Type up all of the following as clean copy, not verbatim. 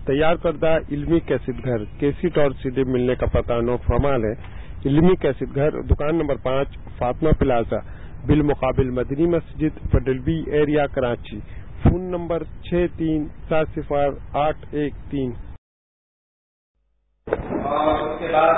تیار کردہ علمی کیسٹ گھر کیسٹ اور CD ملنے کا پتہ نو فرمال ہے۔ علمی کیسٹ گھر دکان نمبر 5 فاطمہ پلازا بالمقابل Madni Masjid federal B area Karachi. Phone number 63400813۔ اور اس کے بعد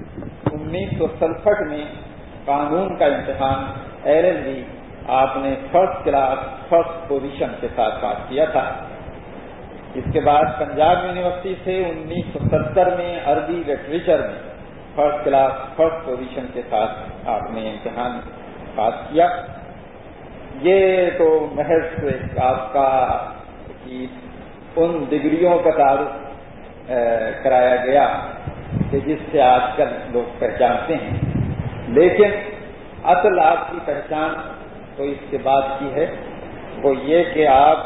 1967 میں قانون کا امتحان LLB آپ نے فرسٹ کلاس فرسٹ پوزیشن کے ساتھ پاس کیا تھا۔ اس کے بعد پنجاب یونیورسٹی سے 1970 میں عربی لٹریچر میں فرسٹ کلاس فرسٹ پوزیشن کے ساتھ آپ نے امتحان پاس کیا۔ یہ تو محض آپ کا ان ڈگریوں کا تعارف کرایا گیا کہ جس سے آج کل لوگ پہچانتے ہیں، لیکن اصل آپ کی پہچان تو اس کے بعد کی ہے، وہ یہ کہ آپ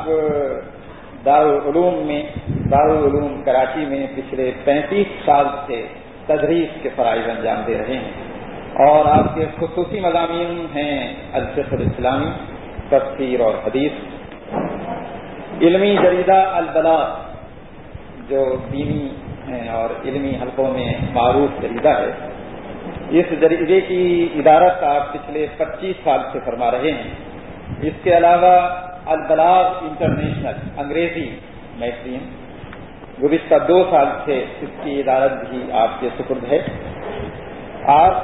دارالعلوم کراچی میں پچھلے 35 سال سے تدریس کے فرائض انجام دے رہے ہیں، اور آپ کے خصوصی مضامین ہیں الفقہ الاسلامی، تفسیر اور حدیث۔ علمی جریدہ البلاغ جو دینی اور علمی حلقوں میں معروف جریدہ ہے، اس جریدے کی ادارت آپ پچھلے 25 سال سے فرما رہے ہیں۔ اس کے علاوہ البلاغ انٹرنیشنل انگریزی میگزین گزشتہ 2 سال سے اس کی ادارت بھی آپ کے سپرد ہے۔ آپ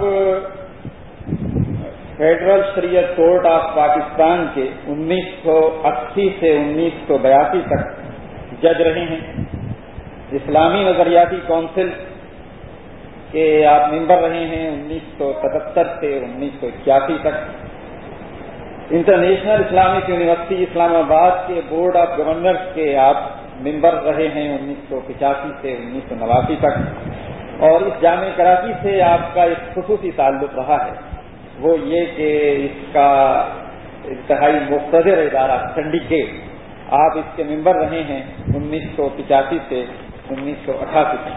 فیڈرل شریعت کورٹ آف پاکستان کے 1980 سے 1982 تک جج رہے ہیں۔ اسلامی نظریاتی کونسل کے آپ ممبر رہے ہیں 1977 سے 1981 تک۔ انٹرنیشنل اسلامک یونیورسٹی اسلام آباد کے بورڈ آف گورنرز کے آپ ممبر رہے ہیں 1985 سے 1989 تک، اور اس جامع کراچی سے آپ کا ایک خصوصی تعلق رہا ہے، وہ یہ کہ اس کا انتہائی مقتدر ادارہ سنڈیکیٹ آپ اس کے ممبر رہے ہیں 1985 سے 1988 تک۔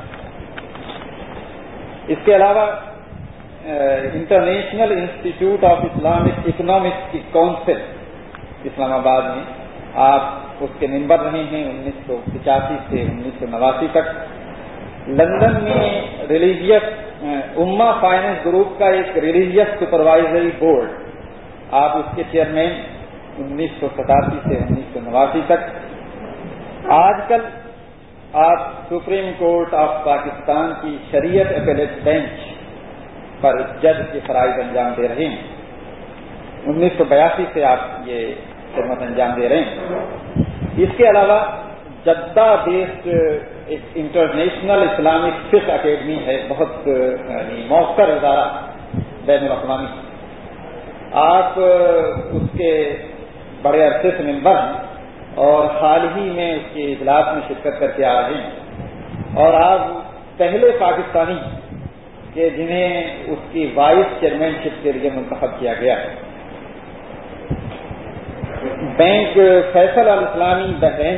اس کے علاوہ international institute of Islamic economics کی کونسل اسلام آباد میں آپ اس کے ممبر رہے ہیں 1985 سے 1989 تک۔ لندن میں ریلیجیس امہ فائنینس گروپ کا ایک ریلیجیس سپروائزری بورڈ آپ اس کے چیئرمین 1987 سے 1989 تک۔ آج کل آپ سپریم کورٹ آف پاکستان کی شریعت اپیلیٹ بینچ پر جج کے فرائض انجام دے رہے ہیں۔ 1982 سے آپ یہ خدمت انجام دے رہے ہیں۔ اس کے علاوہ جدہ بیسڈ ایک انٹرنیشنل اسلامک فقہ اکیڈمی ہے، بہت مؤثر ادارہ بین الاقوامی، آپ اس کے بڑے عرصے سے ممبر ہیں اور حال ہی میں اس کے اجلاس میں شرکت کر کے آ رہے ہیں، اور آپ پہلے پاکستانی کہ جنہیں اس کی وائس چیئرمین شپ کے لیے منتخب کیا گیا ہے۔ بینک فیصل الاسلامی بحرین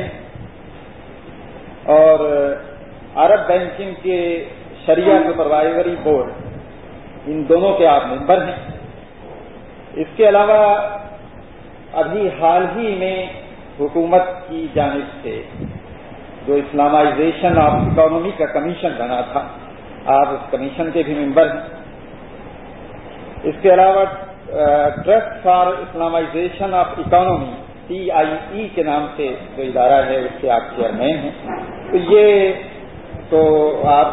اور عرب بینکنگ کے شریعہ سپروائزری بورڈ، ان دونوں کے آپ ممبر ہیں۔ اس کے علاوہ ابھی حال ہی میں حکومت کی جانب سے جو اسلامائزیشن آف اکانومی کا کمیشن بنا تھا، آپ اس کمیشن کے بھی ممبر ہیں۔ اس کے علاوہ trust for Islamisation of economy TIE کے نام سے جو ادارہ ہے اس کے آپ چیئرمین ہیں۔ تو یہ تو آپ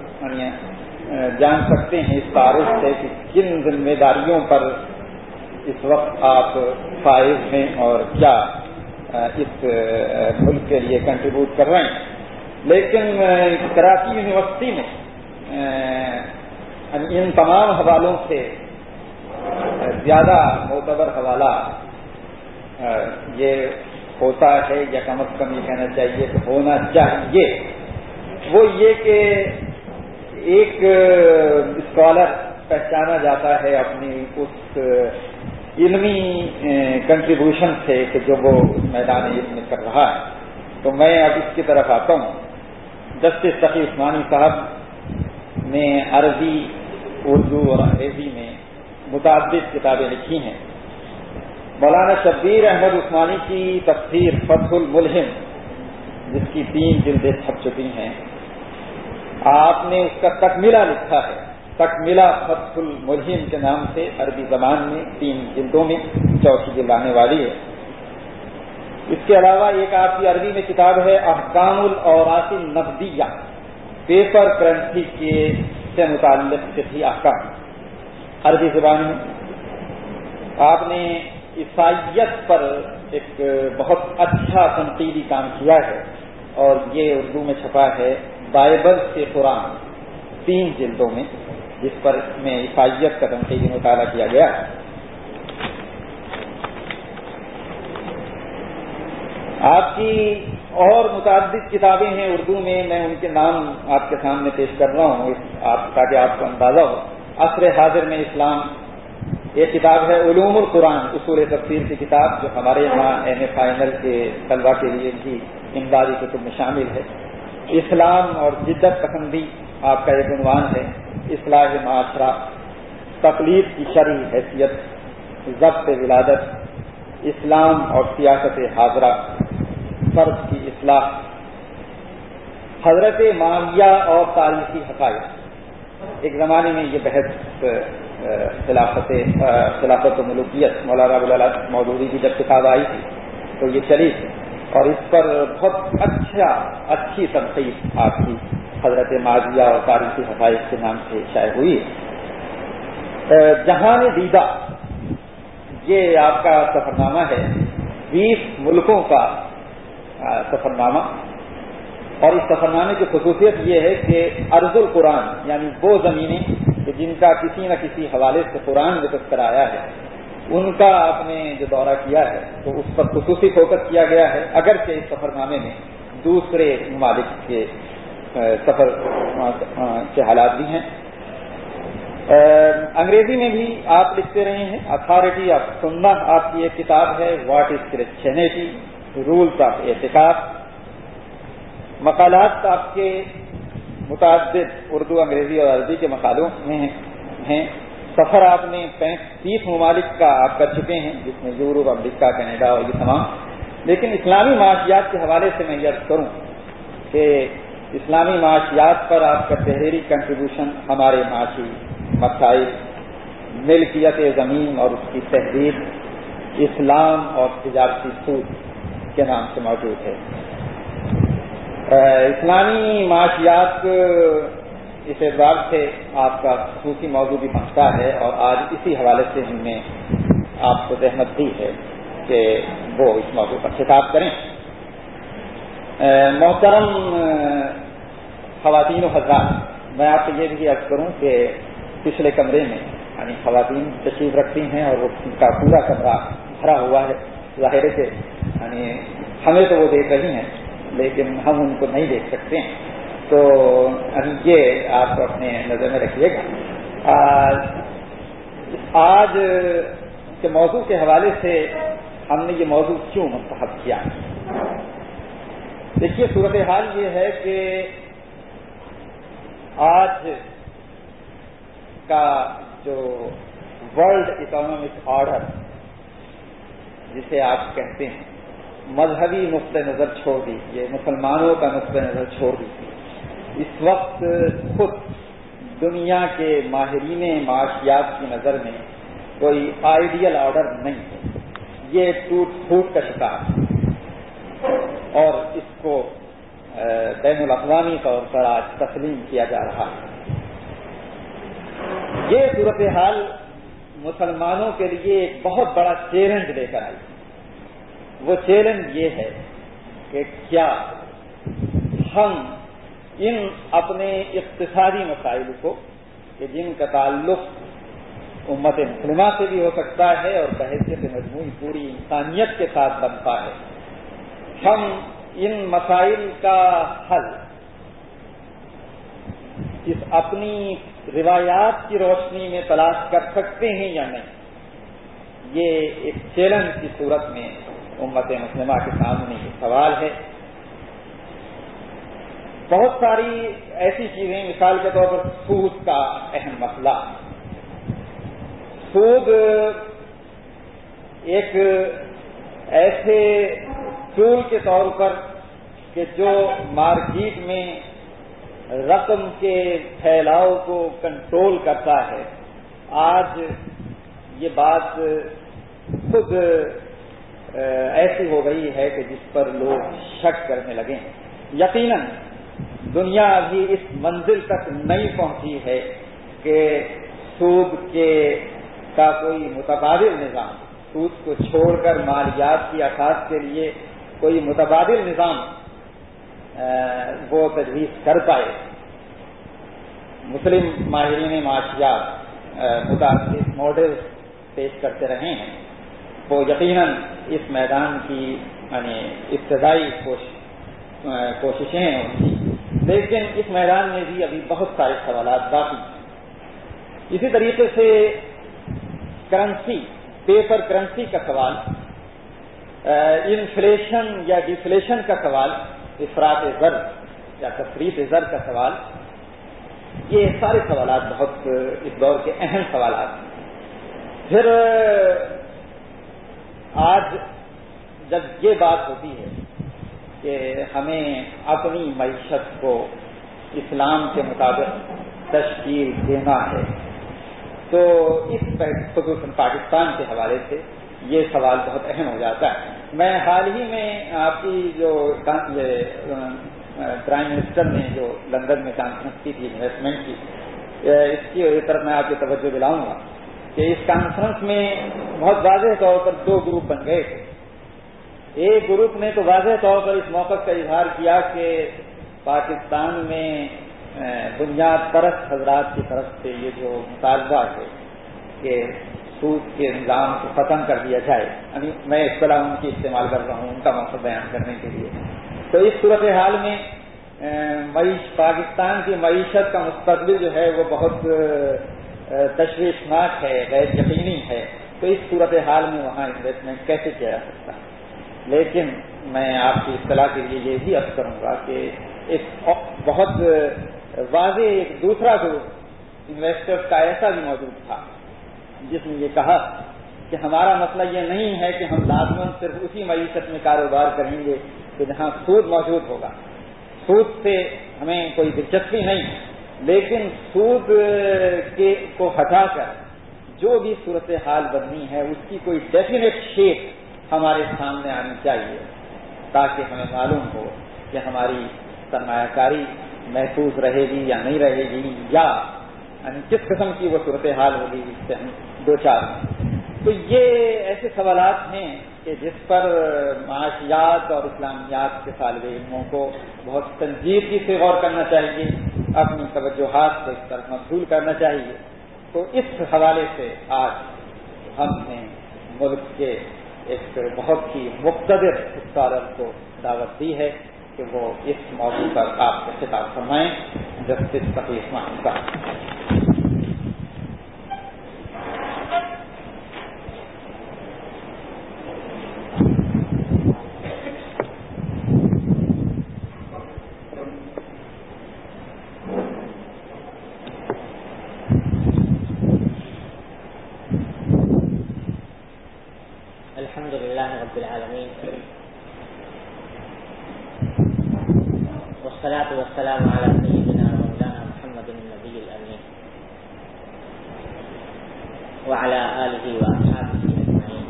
جان سکتے ہیں اس تعارف سے کہ کن ذمہ داریوں پر اس وقت آپ فائز ہیں اور کیا اس ملک کے لیے کنٹریبیوٹ کر رہے ہیں۔ لیکن کراچی یونیورسٹی میں ان تمام حوالوں سے زیادہ معتبر حوالہ یہ ہوتا ہے، یا کم از کم یہ کہنا چاہیے کہ ہونا چاہیے، وہ یہ کہ ایک اسکالر پہچانا جاتا ہے اپنی اس علمی کنٹریبیوشن سے کہ جو وہ میدان علم میں کر رہا ہے۔ تو میں اب اس کی طرف آتا ہوں۔ جسٹس تقی عثمانی صاحب نے عربی، اردو اور انگریزی میں متعدد کتابیں لکھی ہیں۔ مولانا شبیر احمد عثمانی کی تفسیر فتح الملہم جس کی 3 جلدیں چھپ چکی ہیں، آپ نے اس کا تکملہ لکھا ہے، تکملہ فتح الملہم کے نام سے، عربی زبان میں 3 جلدوں میں، 4 جلد آنے والی ہے۔ اس کے علاوہ ایک آپ کی عربی میں کتاب ہے احکام الاوراق النقدیہ، پیپر کرنسی کے سے متعلق فقہی احکام، عربی زبان میں۔ آپ نے عیسائیت پر ایک بہت اچھا تنقیدی کام کیا ہے، اور یہ اردو میں چھپا ہے، بائبل سے قرآن، 3 جلدوں میں، جس پر میں عیسائیت کا تنقیدی مطالعہ کیا گیا ہے۔ آپ کی اور متعدد کتابیں ہیں اردو میں، میں ان کے نام آپ کے سامنے پیش کر رہا ہوں تاکہ آپ کو اندازہ ہو۔ عصر حاضر میں اسلام، یہ کتاب ہے علوم القرآن، اصول تفسیر کی کتاب، جو ہمارے یہاں ایم اے فائنل کے طلبہ کے لیے بھی امدادی کتب میں شامل ہے۔ اسلام اور جدت پسندی آپ کا ایک عنوان ہے، اصلاح معاشرہ، تقلید کی شرعی حیثیت، ضبط ولادت، اسلام اور سیاست حاضرہ، فرد کی اصلاح، حضرت معاویہ اور تاریخی حقائق۔ ایک زمانے میں یہ بحث خلافت و ملوکیت، مولانا ابوالعلا مودودی کی جب کتاب آئی تھی تو یہ چلی تھی، اور اس پر بہت اچھی تنقید آپ کی حضرت معاویہ اور تاریخی حقائق کے نام سے شائع ہوئی ہے۔ جہان دیدہ، یہ آپ کا سفرنامہ ہے، 20 ملکوں کا سفرنامہ، اور اس سفرنامے کی خصوصیت یہ ہے کہ ارض القرآن، یعنی وہ زمینیں کہ جن کا کسی نہ کسی حوالے سے قرآن میں تذکرہ آیا ہے، ان کا آپ نے جو دورہ کیا ہے تو اس پر خصوصی فوکس کیا گیا ہے، اگرچہ اس سفرنامے میں دوسرے ممالک کے سفر کے حالات بھی ہیں۔ انگریزی میں بھی آپ لکھتے رہے ہیں، اتھارٹی آف سنہ آپ کی ایک کتاب ہے، what is Christianity, rules of اعتقاد۔ مقالات آپ کے متعدد اردو، انگریزی اور عربی کے مقالوں میں ہیں۔ سفر آپ نے 30 ممالک کا آپ کر چکے ہیں، جس میں یورپ، امریکہ، کینیڈا اور یہ تمام۔ لیکن اسلامی معاشیات کے حوالے سے میں یہ عرض کروں کہ اسلامی معاشیات پر آپ کا تحریری کنٹریبیوشن ہمارے معاشی مسائل، ملکیت زمین اور اس کی تحریر، اسلام اور تجارتی سود کے نام سے موجود ہے۔ اسلامی معاشیات اس اعتبار سے آپ کا خصوصی موضوع بھی بنتا ہے، اور آج اسی حوالے سے ہم نے آپ کو زحمت دی ہے کہ وہ اس موضوع پر خطاب کریں۔ محترم خواتین و حضرات، میں آپ سے یہ بھی عرض کروں کہ پچھلے کمرے میں یعنی خواتین تشریف رکھتی ہیں، اور ان کا پورا کمرہ بھرا ہوا ہے، ظاہر ہے کہ یعنی ہمیں تو وہ دیکھ رہی ہیں لیکن ہم ان کو نہیں دیکھ سکتے ہیں، تو یہ آپ اپنے نظر میں رکھیے گا۔ آج کے موضوع کے حوالے سے ہم نے یہ موضوع کیوں منتخب کیا؟ دیکھیے، صورتحال یہ ہے کہ آج کا جو ورلڈ اکنامک آرڈر جسے آپ کہتے ہیں، مذہبی نقطہ نظر چھوڑ دیجیے، مسلمانوں کا نقطہ نظر چھوڑ دیجیے، اس وقت خود دنیا کے ماہرین معاشیات کی نظر میں کوئی آئیڈیل آرڈر نہیں ہے، یہ ٹوٹ پھوٹ کا شکار ہے، اور اس کو بین الاقوامی طور پر آج تسلیم کیا جا رہا ہے۔ یہ صورتحال مسلمانوں کے لیے ایک بہت بڑا چیلنج لے کر آئی۔ وہ چیلنج یہ ہے کہ کیا ہم ان اپنے اقتصادی مسائل کو، کہ جن کا تعلق امت مسلمہ سے بھی ہو سکتا ہے اور بحیثیت مجموعی پوری انسانیت کے ساتھ بنتا ہے، ہم ان مسائل کا حل اس اپنی روایات کی روشنی میں تلاش کر سکتے ہیں یا نہیں؟ یہ ایک چیلنج کی صورت میں امت مسلمہ کے سامنے یہ سوال ہے۔ بہت ساری ایسی چیزیں، مثال کے طور پر سود کا اہم مسئلہ۔ سود ایک ایسے ٹول کے طور پر کہ جو مارکیٹ میں رقم کے پھیلاؤ کو کنٹرول کرتا ہے، آج یہ بات خود ایسی ہو گئی ہے کہ جس پر لوگ شک کرنے لگے ہیں۔ یقیناً دنیا ابھی اس منزل تک نہیں پہنچی ہے کہ سود کا کوئی متبادل نظام، سود کو چھوڑ کر مالیات کی اخذ کے لیے کوئی متبادل نظام وہ تجویز کر پائے۔ مسلم ماہرین معاشیات متعدد ماڈل پیش کرتے رہے ہیں، وہ یقیناً اس میدان کی یعنی ابتدائی کوششیں ہیں ان کی، لیکن اس میدان میں بھی ابھی بہت سارے سوالات باقی ہیں۔ اسی طریقے سے کرنسی، پیپر کرنسی کا سوال، انفلیشن یا ڈیفلیشن کا سوال، افراط زر یا تفریط زر کا سوال، یہ سارے سوالات بہت اس دور کے اہم سوالات ہیں۔ پھر آج جب یہ بات ہوتی ہے کہ ہمیں اپنی معیشت کو اسلام کے مطابق تشکیل دینا ہے، تو اس خصوصاً پاکستان کے حوالے سے یہ سوال بہت اہم ہو جاتا ہے۔ میں حال ہی میں آپ کی جو پرائم منسٹر نے جو لندن میں کانفرنس کی تھی انویسٹمنٹ کی، اس کی طرف میں آپ کی توجہ دلاؤں گا کہ اس کانفرنس میں بہت واضح طور پر دو گروپ بن گئے تھے۔ ایک گروپ نے تو واضح طور پر اس موقف کا اظہار کیا کہ پاکستان میں بنیاد پرست حضرات کی طرف سے یہ جو مطالبہ ہے کہ سود کے نظام کو ختم کر دیا جائے، یعنی میں اصطلاح ان کی استعمال کر رہا ہوں ان کا مقصد بیان کرنے کے لیے، تو اس صورتحال میں پاکستان کی معیشت کا مستقبل جو ہے وہ بہت تشویشناک ہے، غیر یقینی ہے، تو اس صورتحال میں وہاں انویسٹمنٹ کیسے کیا جا سکتا ہے۔ لیکن میں آپ کی اطلاع کے لیے یہ بھی عرض کروں گا کہ ایک بہت واضح ایک دوسرا گروپ انویسٹرز کا ایسا بھی موجود تھا جس نے یہ کہا کہ ہمارا مسئلہ یہ نہیں ہے کہ ہم لازماً صرف اسی معیشت میں کاروبار کریں گے کہ جہاں سود موجود ہوگا، سود سے ہمیں کوئی دلچسپی نہیں، لیکن سود کو ہٹا کر جو بھی صورتحال بننی ہے اس کی کوئی ڈیفینیٹ شیپ ہمارے سامنے آنی چاہیے تاکہ ہمیں معلوم ہو کہ ہماری سرمایہ کاری محفوظ رہے گی یا نہیں رہے گی، یا کس قسم کی وہ صورتحال ہوگی جس سے ہم دو چار ہیں۔ تو یہ ایسے سوالات ہیں کہ جس پر معاشیات اور اسلامیات کے طالب علموں کو بہت سنجیدگی سے غور کرنا چاہیے، اپنی توجہات کو اس طرف مبذول کرنا چاہیے۔ تو اس حوالے سے آج ہم نے ملک کے ایک بہت ہی مقتدر اسکالر کو دعوت دی ہے کہ وہ اس موضوع پر آپ سے خطاب فرمائیں۔ جسٹس تقی عثمان صاحب۔ الحمد للہ رب العالمین والصلاة والسلام علی سیدنا مولانا محمد النبی الامین وعلى آلہ واصحابہ اجمعین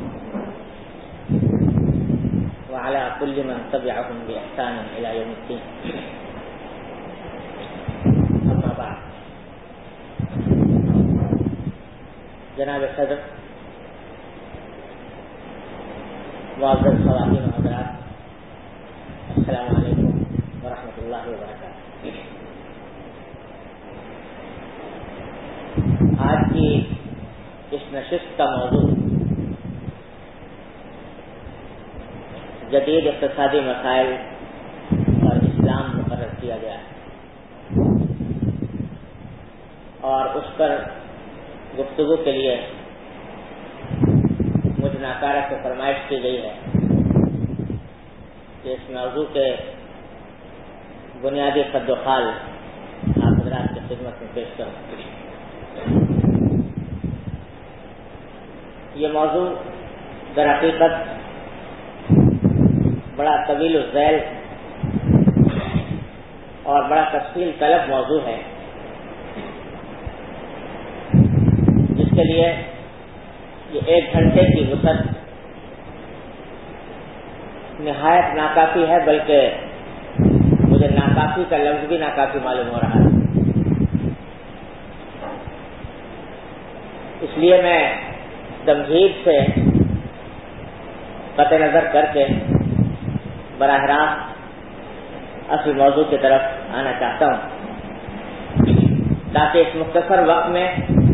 وعلى كل من تبعهم بإحسان الى یوم الدین۔ اما بعد، جناب صدر، معزز خواتین و حضرات، السلام علیکم ورحمۃ اللہ وبرکاتہ۔ آج کی اس نشست کا موضوع جدید اقتصادی مسائل اور اسلام مقرر کیا گیا ہے، اور اس پر گفتگو کے لیے مجھ ناکارہ سے فرمائش کی گئی ہے کہ اس موضوع کے بنیادی خد و خال آپ حضرات کی خدمت میں پیش کروں۔ یہ موضوع در حقیقت بڑا طویل الذیل اور بڑا تفصیل طلب موضوع ہے، جس کے لیے یہ 1 گھنٹے کی وسعت نہایت ناکافی ہے، بلکہ مجھے ناکافی کا لفظ بھی ناکافی معلوم ہو رہا ہے۔ اس لیے میں تمہید سے قطع نظر کر کے براہ راست اصل موضوع کی طرف آنا چاہتا ہوں، تاکہ اس مختصر وقت میں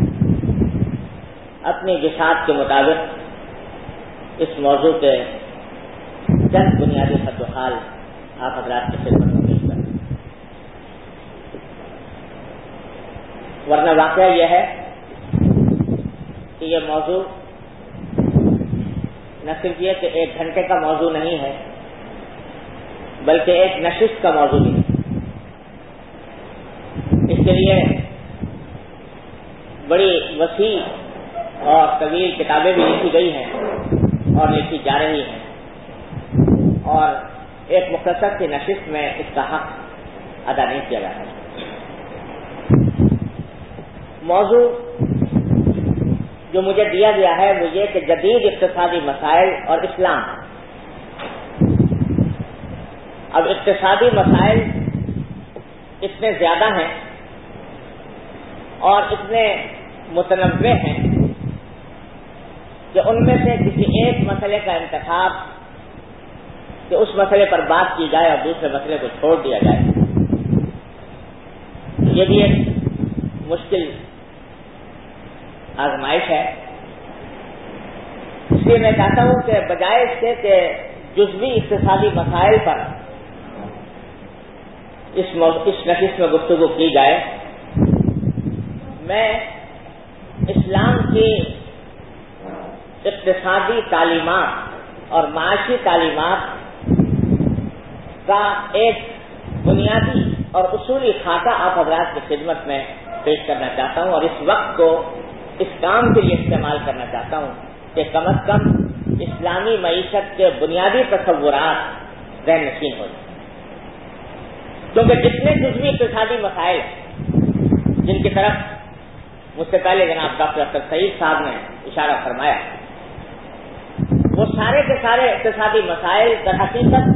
اپنی جسات کے مطابق اس موضوع کے چند بنیادی خط و حال آپ حضرات کی خدمت میں پیش کریں۔ ورنہ واقعہ یہ ہے کہ یہ موضوع نہ صرف یہ کہ 1 گھنٹے کا موضوع نہیں ہے، بلکہ ایک نشست کا موضوع بھی ہے۔ اس کے لیے بڑی وسیع اور طویل کتابیں بھی لکھی گئی ہیں اور لکھی جا رہی ہیں، اور ایک مختصر سی نشست میں اس کا حق ادا نہیں کیا جاتا۔ موضوع جو مجھے دیا گیا ہے وہ یہ کہ جدید اقتصادی مسائل اور اسلام۔ اب اقتصادی مسائل اتنے زیادہ ہیں اور اتنے متنوع ہیں کہ ان میں سے کسی ایک مسئلے کا انتخاب کہ اس مسئلے پر بات کی جائے اور دوسرے مسئلے کو چھوڑ دیا جائے، یہ بھی ایک مشکل آزمائش ہے۔ اس لیے میں چاہتا ہوں کہ بجائے اس کے کہ جزوی اقتصادی مسائل پر اس نشست میں گفتگو کی جائے، میں اسلام کی اقتصادی تعلیمات اور معاشی تعلیمات کا ایک بنیادی اور اصولی خاکہ آپ حضرات کی خدمت میں پیش کرنا چاہتا ہوں، اور اس وقت کو اس کام کے لیے استعمال کرنا چاہتا ہوں کہ کم از کم اسلامی معیشت کے بنیادی تصورات ذہن نشین ہو جائیں۔ کیونکہ جتنے جزوی اقتصادی مسائل جن کی طرف مجھ سے پہلے جناب ڈاکٹر اختر سعید صاحب نے اشارہ فرمایا، وہ سارے کے سارے اقتصادی مسائل در حقیقت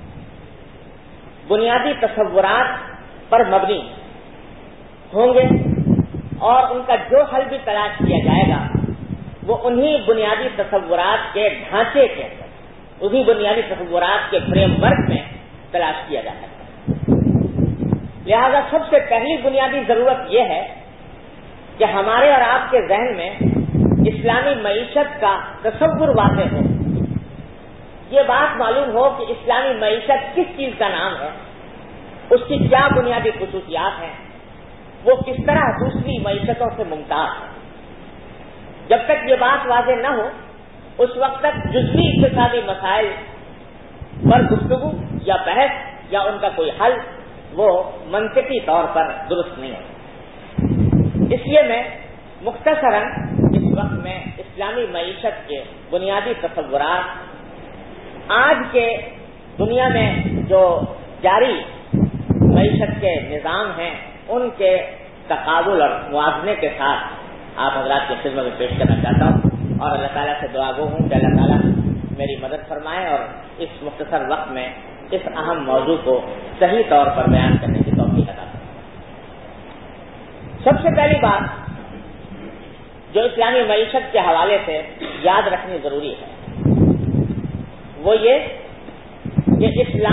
بنیادی تصورات پر مبنی ہوں گے، اور ان کا جو حل بھی تلاش کیا جائے گا وہ انہی بنیادی تصورات کے ڈھانچے کے اندر، انہی بنیادی تصورات کے فریم ورک میں تلاش کیا جا سکتا ہے۔ لہذا سب سے پہلی بنیادی ضرورت یہ ہے کہ ہمارے اور آپ کے ذہن میں اسلامی معیشت کا تصور واضح ہو، یہ بات معلوم ہو کہ اسلامی معیشت کس چیز کا نام ہے، اس کی کیا بنیادی خصوصیات ہیں، وہ کس طرح دوسری معیشتوں سے ممتاز ہے۔ جب تک یہ بات واضح نہ ہو اس وقت تک جزوی اقتصادی مسائل پر گفتگو یا بحث یا ان کا کوئی حل وہ منطقی طور پر درست نہیں ہے۔ اس لیے میں مختصراً اس وقت میں اسلامی معیشت کے بنیادی تصورات، آج کے دنیا میں جو جاری معیشت کے نظام ہیں ان کے تقابل اور موازنے کے ساتھ آپ حضرات کی خدمت میں پیش کرنا چاہتا ہوں، اور اللہ تعالیٰ سے دعا گو ہوں کہ اللہ تعالیٰ میری مدد فرمائے اور اس مختصر وقت میں اس اہم موضوع کو صحیح طور پر بیان کرنے کی توفیق عطا فرمائے۔ سب سے پہلی بات جو اسلامی معیشت کے حوالے سے یاد رکھنی ضروری ہے وہ یہ کہ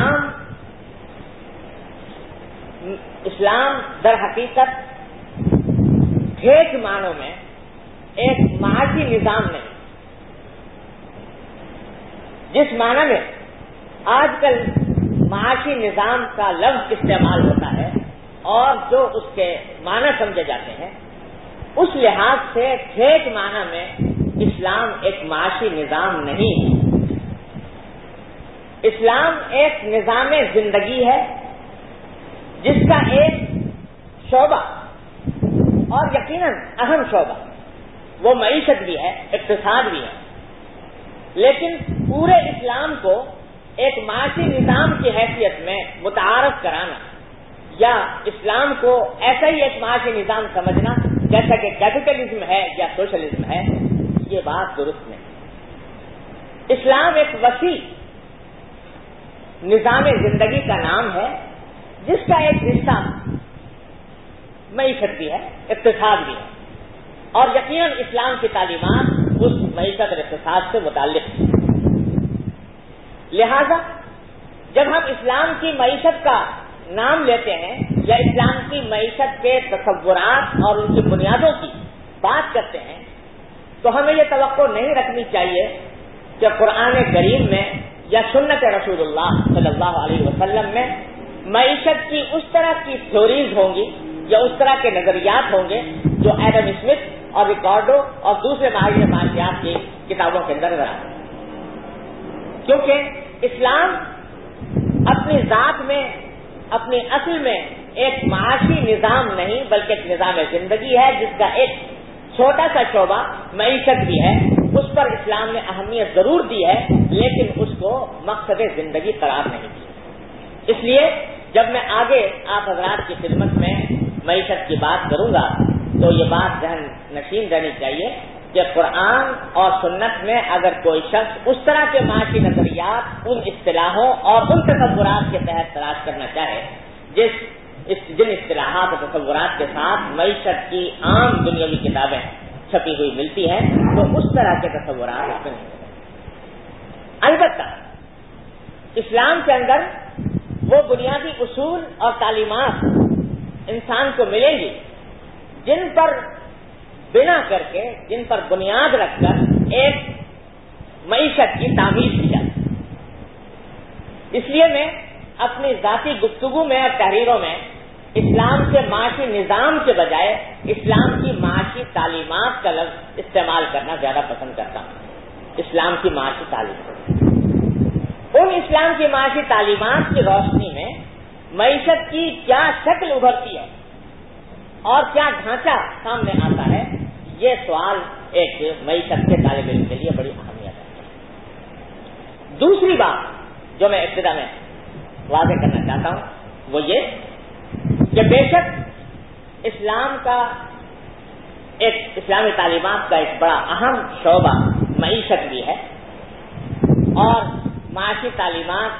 اسلام در حقیقت ٹھیک معنوں میں ایک معاشی نظام نہیں، جس معنی میں آج کل معاشی نظام کا لفظ استعمال ہوتا ہے اور جو اس کے معنی سمجھے جاتے ہیں، اس لحاظ سے ٹھیک معنی میں اسلام ایک معاشی نظام نہیں ہے۔ اسلام ایک نظام زندگی ہے جس کا ایک شعبہ اور یقیناً اہم شعبہ وہ معیشت بھی ہے، اقتصاد بھی ہے، لیکن پورے اسلام کو ایک معاشی نظام کی حیثیت میں متعارف کرانا یا اسلام کو ایسا ہی ایک معاشی نظام سمجھنا جیسا کہ کیپٹلزم ہے یا سوشلزم ہے، یہ بات درست نہیں۔ اسلام ایک وسیع نظام زندگی کا نام ہے جس کا ایک حصہ معیشت بھی ہے، اقتصاد بھی ہے، اور یقیناً اسلام کی تعلیمات اس معیشت اور اقتصاد سے متعلق ہے۔ لہذا جب ہم اسلام کی معیشت کا نام لیتے ہیں یا اسلام کی معیشت کے تصورات اور ان کی بنیادوں کی بات کرتے ہیں تو ہمیں یہ توقع نہیں رکھنی چاہیے کہ قرآن کریم میں یا سنت رسول اللہ صلی اللہ علیہ وسلم میں معیشت کی اس طرح کی تھیوریز ہوں گی یا اس طرح کے نظریات ہوں گے جو ایڈم اسمتھ اور ریکارڈو اور دوسرے ماہرین معاشیات کی کتابوں کے اندر نظر آتے ہیں، کیونکہ اسلام اپنی ذات میں، اپنی اصل میں ایک معاشی نظام نہیں بلکہ ایک نظام زندگی ہے جس کا ایک چھوٹا سا شعبہ معیشت بھی ہے۔ اس پر اسلام نے اہمیت ضرور دی ہے لیکن اس کو مقصد زندگی قرار نہیں دی۔ اس لیے جب میں آگے آپ حضرات کی خدمت میں معیشت کی بات کروں گا تو یہ بات ذہن نشین رہنی چاہیے کہ قرآن اور سنت میں اگر کوئی شخص اس طرح کے معاشی نظریات ان اصطلاحوں اور ان تصورات کے تحت تلاش کرنا چاہے جن اصطلاحات اور تصورات کے ساتھ معیشت کی عام دنیاوی کتابیں چھپی ہوئی ملتی ہیں تو اس طرح کے تصورات اس میں نہیں۔ البتہ اسلام کے اندر وہ بنیادی اصول اور تعلیمات انسان کو ملیں گی جن پر بنا کر کے، جن پر بنیاد رکھ کر ایک معیشت کی تعمیر کی جاتی ہے۔ اس لیے میں اپنی ذاتی گفتگو میں اور تحریروں میں اسلام کے معاشی نظام کے بجائے اسلام کی معاشی تعلیمات کا لفظ استعمال کرنا زیادہ پسند کرتا ہوں۔ اسلام کی معاشی تعلیمات، ان اسلام کی معاشی تعلیمات کی روشنی میں معیشت کی کیا شکل ابھرتی ہے اور کیا ڈھانچہ سامنے آتا ہے، یہ سوال ایک معیشت کے طالب علم کے لیے بڑی اہمیت ہے۔ دوسری بات جو میں ابتدا میں واضح کرنا چاہتا ہوں وہ یہ کہ بے شک اسلام کا ایک اسلامی تعلیمات کا ایک بڑا اہم شعبہ معیشت بھی ہے، اور معاشی تعلیمات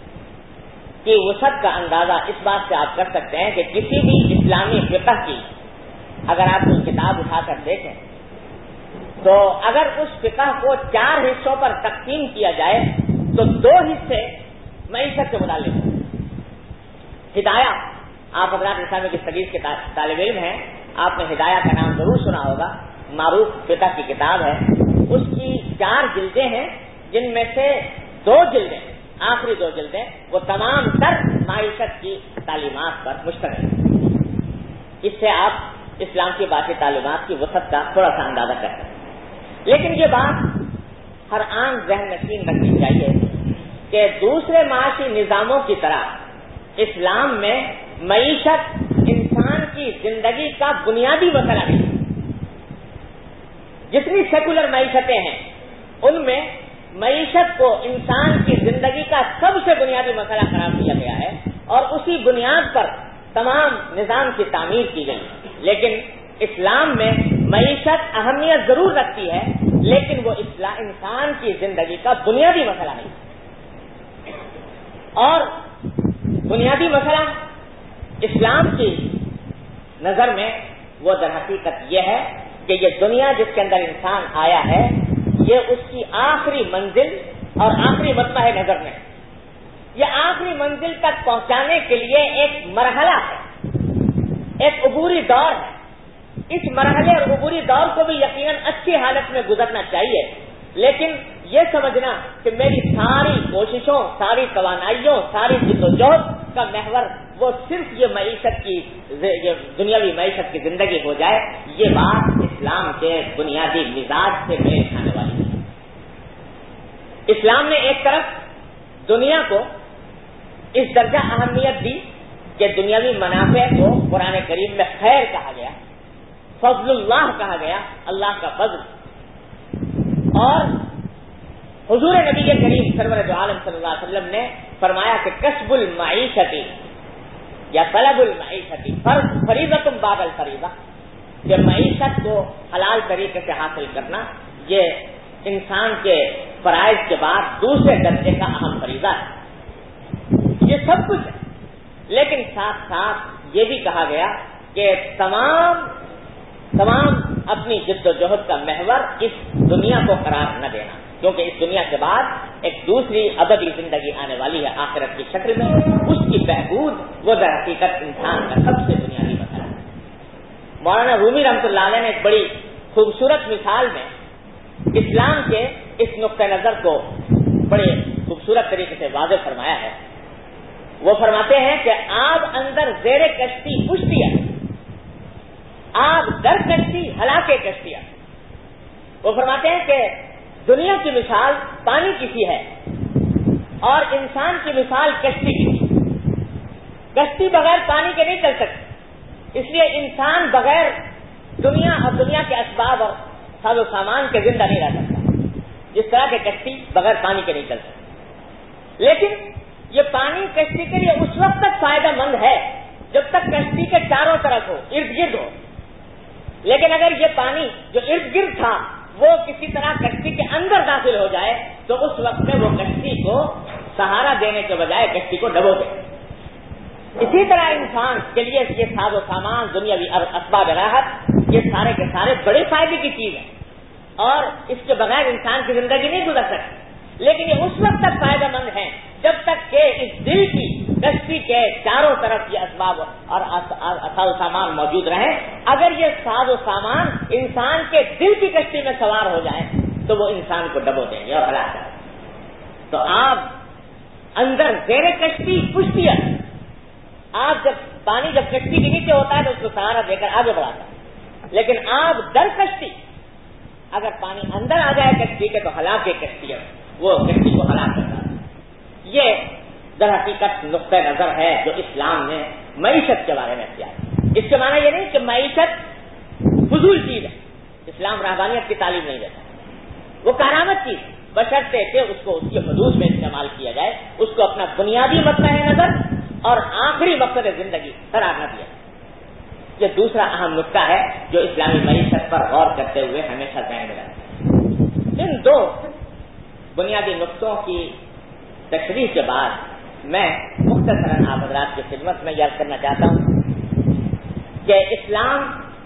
کی وسعت کا اندازہ اس بات سے آپ کر سکتے ہیں کہ کسی بھی اسلامی فقہ کی اگر آپ کوئی کتاب اٹھا کر دیکھیں تو اگر اس فقہ کو 4 حصوں پر تقسیم کیا جائے تو 2 حصے معیشت سے متعلق ہیں۔ ہدایہ، آپ حضرات اسلامی کی اسٹڈیز کے طالب علم ہیں، آپ نے ہدایہ کا نام ضرور سنا ہوگا، معروف فقہ کی کتاب ہے۔ اس کی 4 جلدیں ہیں جن میں سے 2 جلدیں، آخری 2 جلدیں وہ تمام تر معیشت کی تعلیمات پر مشتمل ہیں۔ اس سے آپ اسلام کی باقی تعلیمات کی وسعت کا تھوڑا سا اندازہ کرتے ہیں، لیکن یہ بات ہر آن ذہن نشین رکھنی چاہیے کہ دوسرے معاشی نظاموں کی طرح اسلام میں معیشت انسان کی زندگی کا بنیادی مسئلہ نہیں۔ جتنی سیکولر معیشتیں ہیں ان میں معیشت کو انسان کی زندگی کا سب سے بنیادی مسئلہ قرار دیا گیا ہے اور اسی بنیاد پر تمام نظام کی تعمیر کی گئی، لیکن اسلام میں معیشت اہمیت ضرور رکھتی ہے لیکن وہ انسان کی زندگی کا بنیادی مسئلہ نہیں، اور بنیادی مسئلہ اسلام کی نظر میں وہ در حقیقت یہ ہے کہ یہ دنیا جس کے اندر انسان آیا ہے یہ اس کی آخری منزل اور آخری مطمع نظر میں، یہ آخری منزل تک پہنچانے کے لیے ایک مرحلہ ہے، ایک عبوری دور ہے۔ اس مرحلے اور عبوری دور کو بھی یقیناً اچھی حالت میں گزرنا چاہیے، لیکن یہ سمجھنا کہ میری ساری کوششوں، ساری توانائیوں، ساری جدوجہد کا محور وہ صرف یہ معیشت کی، یہ دنیاوی معیشت کی زندگی ہو جائے، یہ بات اسلام کے بنیادی مزاج سے میل کھانے والی ہے۔ اسلام نے ایک طرف دنیا کو اس درجہ اہمیت دی کہ دنیاوی منافع کو قرآن کریم میں خیر کہا گیا، فضل اللہ کہا گیا، اللہ کا فضل، اور حضور نبی کریم سرور دو عالم صلی اللہ علیہ وسلم نے فرمایا کہ کسب المعیشت یا طلب المعیشتی فریضۃ بعد الفریضہ، کہ معیشت کو حلال طریقے سے حاصل کرنا یہ انسان کے فرائض کے بعد دوسرے درجے کا اہم فریضہ ہے۔ یہ سب کچھ ہے، لیکن ساتھ ساتھ یہ بھی کہا گیا کہ تمام اپنی جد و جہد کا محور اس دنیا کو قرار نہ دینا، کیونکہ اس دنیا کے بعد ایک دوسری ابدی زندگی آنے والی ہے آخرت کی شکل میں، اس کی بہبود وہ در حقیقت انسان کا سب سے بنیادی مسئلہ ہے۔ مولانا رومی رحمۃ اللہ علیہ نے ایک بڑی خوبصورت مثال میں اسلام کے اس نقطہ نظر کو بڑے خوبصورت طریقے سے واضح فرمایا ہے۔ وہ فرماتے ہیں کہ آب اندر زیر کشتی کشتی ہے، آب در کشتی ہلاکے کشتی ہے۔ وہ فرماتے ہیں کہ دنیا کی مثال پانی کی سی ہے اور انسان کی مثال کشتی کی سی۔ کشتی بغیر پانی کے نہیں چل سکتی، اس لیے انسان بغیر دنیا اور دنیا کے اسباب اور ساز و سامان کے زندہ نہیں رہ سکتا، جس طرح کہ کشتی بغیر پانی کے نہیں چل سکتی۔ لیکن یہ پانی کشتی کے لیے اس وقت تک فائدہ مند ہے جب تک کشتی کے چاروں طرف ہو، ارد گرد ہو، لیکن اگر یہ پانی جو ارد گرد تھا وہ کسی طرح کشتی کے اندر داخل ہو جائے تو اس وقت میں وہ کشتی کو سہارا دینے کے بجائے کشتی کو ڈبو دے۔ اسی طرح انسان کے لیے یہ ساز و سامان، دنیاوی اسباب راحت، یہ سارے کے سارے بڑے فائدے کی چیز ہے اور اس کے بغیر انسان کی زندگی نہیں گزر سکتی، لیکن یہ اس وقت تک فائدہ مند ہے جب تک کہ اس دل کی کشتی کے چاروں طرف یہ اسباب اور ساز و سامان موجود رہے۔ اگر یہ ساز و سامان انسان کے دل کی کشتی میں سوار ہو جائے تو وہ انسان کو ڈبو دیں گے اور ہلاک کریں گے۔ تو آپ اندر زیر کشتی کشتی ہے، آپ پانی جب کشتی کے نیچے ہوتا ہے تو اس کو سہارا دے کر آگے بڑھاتا ہے، لیکن آپ در کشتی اگر پانی اندر آ جائے کشتی کے تو ہلاک کشتی ہے، وہ کشتی کو ہلاک کرتا ہے۔ یہ در حقیقت نقطہ نظر ہے جو اسلام نے معیشت کے بارے میں کیا ہے۔ اس کے معنی یہ نہیں کہ معیشت فضول چیز ہے، اسلام رہبانیت کی تعلیم نہیں دیتا، وہ کارآمد چیز بشرطے کہ اس کو اس کے حدود میں استعمال کیا جائے، اس کو اپنا بنیادی مقصد نظر اور آخری مقصد زندگی قرار نہ دیا۔ یہ دوسرا اہم نقطہ ہے جو اسلامی معیشت پر غور کرتے ہوئے ہمیشہ ذہن میں رکھنا۔ ان دو بنیادی نقطوں کی تشریح کے بعد میں مختصراً آپ حضرات کی خدمت میں یاد کرنا چاہتا ہوں کہ اسلام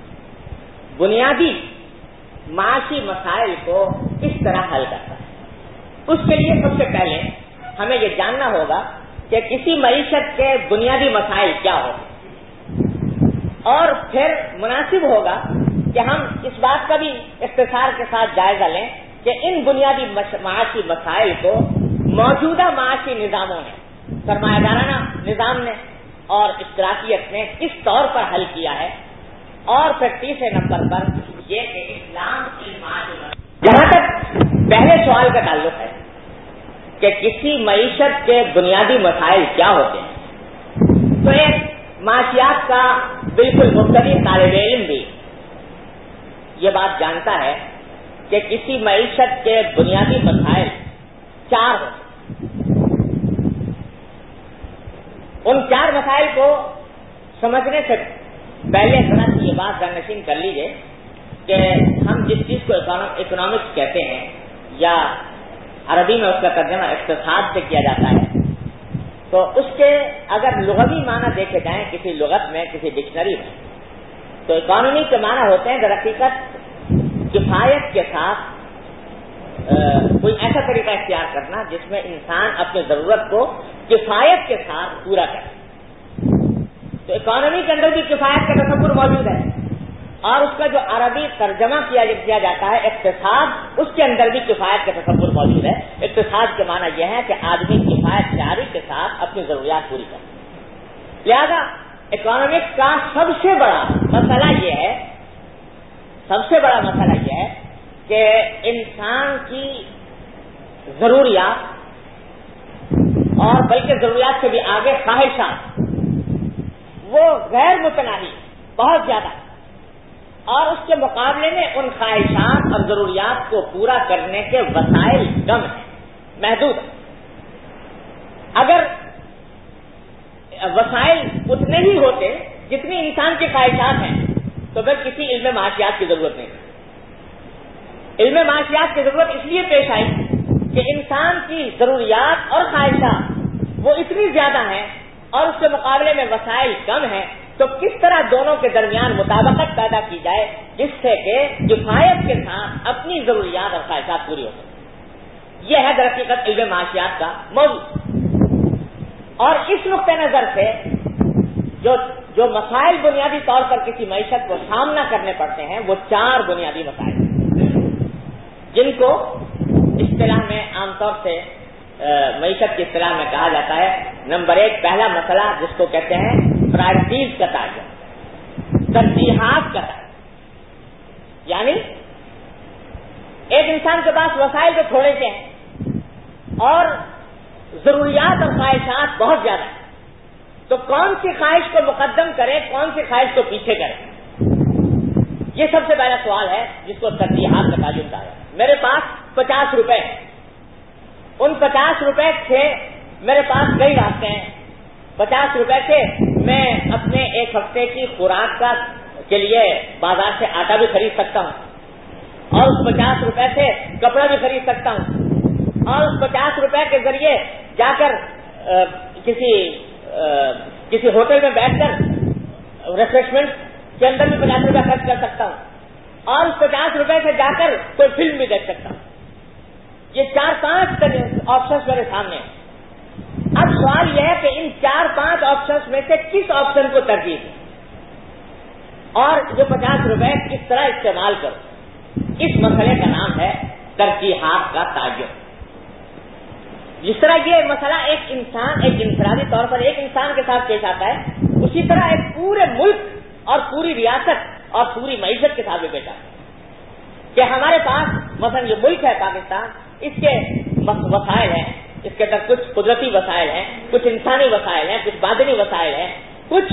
بنیادی معاشی مسائل کو اس طرح حل کرتا ہے۔ اس کے لیے سب سے پہلے ہمیں یہ جاننا ہوگا کہ کسی معیشت کے بنیادی مسائل کیا ہوتے، اور پھر مناسب ہوگا کہ ہم اس بات کا بھی اختصار کے ساتھ جائزہ لیں کہ ان بنیادی معاشی مسائل کو موجودہ معاشی نظاموں نے، سرمایہ دارانہ نظام نے اور اشتراکیت نے کس طور پر حل کیا ہے، اور پھر تیسرے نمبر پر یہ کہ اسلام کی معاشی، جہاں تک پہلے سوال کا تعلق ہے کہ کسی معیشت کے بنیادی مسائل کیا ہوتے ہیں، تو ایک معاشیات کا بالکل مبتدی طالب علم بھی یہ بات جانتا ہے کہ کسی معیشت کے بنیادی مسائل چار ہوتے ہیں۔ ان چار مسائل کو سمجھنے سے پہلے ذرا یہ بات ذہن کر لیجیے کہ ہم جس چیز کو اکنامکس کہتے ہیں یا عربی میں اس کا ترجمہ اقتصاد سے کیا جاتا ہے، تو اس کے اگر لغوی معنی دیکھے جائیں کسی لغت میں، کسی ڈکشنری میں، تو اکانومی کے معنی ہوتے ہیں در حقیقت کفایت کے ساتھ کوئی ایسا طریقہ اختیار کرنا جس میں انسان اپنی ضرورت کو کفایت کے ساتھ پورا کرے۔ تو اکانومی کے اندر بھی کفایت کا تصور موجود ہے، اور اس کا جو عربی ترجمہ کیا جاتا ہے اقتصاد، اس کے اندر بھی کفایت کا تصور موجود ہے۔ اقتصاد کے معنی یہ ہے کہ آدمی کفایت جاری کے ساتھ اپنی ضروریات پوری کرے۔ لہذا اکانومکس کا سب سے بڑا مسئلہ یہ ہے کہ انسان کی ضروریات اور بلکہ ضروریات سے بھی آگے خواہشات وہ غیر متناہی بہت زیادہ، اور اس کے مقابلے میں ان خواہشات اور ضروریات کو پورا کرنے کے وسائل کم ہیں، محدود ہیں۔ اگر وسائل اتنے ہی ہوتے جتنی انسان کی خواہشات ہیں تو پھر کسی علم معاشیات کی ضرورت نہیں. علم معاشیات کی ضرورت اس لیے پیش آئی کہ انسان کی ضروریات اور خواہشات وہ اتنی زیادہ ہیں اور اس کے مقابلے میں وسائل کم ہیں، تو کس طرح دونوں کے درمیان مطابقت پیدا کی جائے جس سے کہ کفایت کے ساتھ اپنی ضروریات اور خواہشات پوری ہو سکیں. یہ ہے در حقیقت علم معاشیات کا موضوع. اور اس نقطۂ نظر سے جو مسائل بنیادی طور پر کسی معیشت کو سامنا کرنے پڑتے ہیں وہ 4 بنیادی مسائل جن کو اصطلاح میں عام طور سے معیشت کی اصطلاح میں کہا جاتا ہے. نمبر 1 پہلا مسئلہ جس کو کہتے ہیں پرائرٹیز کا تعین، ترجیحات کا تعین. یعنی ایک انسان کے پاس وسائل تو تھوڑے سے ہیں اور ضروریات اور خواہشات بہت زیادہ ہیں، تو کون سی خواہش کو مقدم کرے، کون سی خواہش کو پیچھے کرے؟ یہ سب سے پہلا سوال ہے جس کو ترجیحات کا تعین کہا جاتا ہے. میرے پاس 50 روپے ہیں، ان 50 روپے سے میرے پاس کئی راستے ہیں. 50 روپے سے میں اپنے ایک ہفتے کی خوراک کے لیے بازار سے آٹا بھی خرید سکتا ہوں اور اس 50 روپے سے کپڑا بھی خرید سکتا ہوں اور اس 50 روپے کے ذریعے جا کر کسی ہوٹل میں بیٹھ کر ریفریشمنٹ کے اندر بھی 50 روپے خرچ کر سکتا ہوں اور اس 50 روپے سے جا کر کوئی فلم بھی دیکھ سکتا ہوں. یہ 4-5 آپشنز میرے سامنے ہیں. اب سوال یہ ہے کہ ان 4-5 آپشنز میں سے کس آپشن کو ترجیح دیں اور جو 50 روپے کس طرح استعمال کرو. اس مسئلے کا نام ہے ترجیحات کا تعین. جس طرح یہ مسئلہ ایک انفرادی طور پر ایک انسان کے ساتھ پیش آتا ہے، اسی طرح ایک پورے ملک اور پوری ریاست اور پوری معیشت کے ساتھ بھی پیش آتا ہے کہ ہمارے پاس مثلا یہ ملک ہے پاکستان، اس کے وسائل ہیں، اس کے اندر کچھ قدرتی وسائل ہیں، کچھ انسانی وسائل ہیں، کچھ معدنی وسائل ہیں، کچھ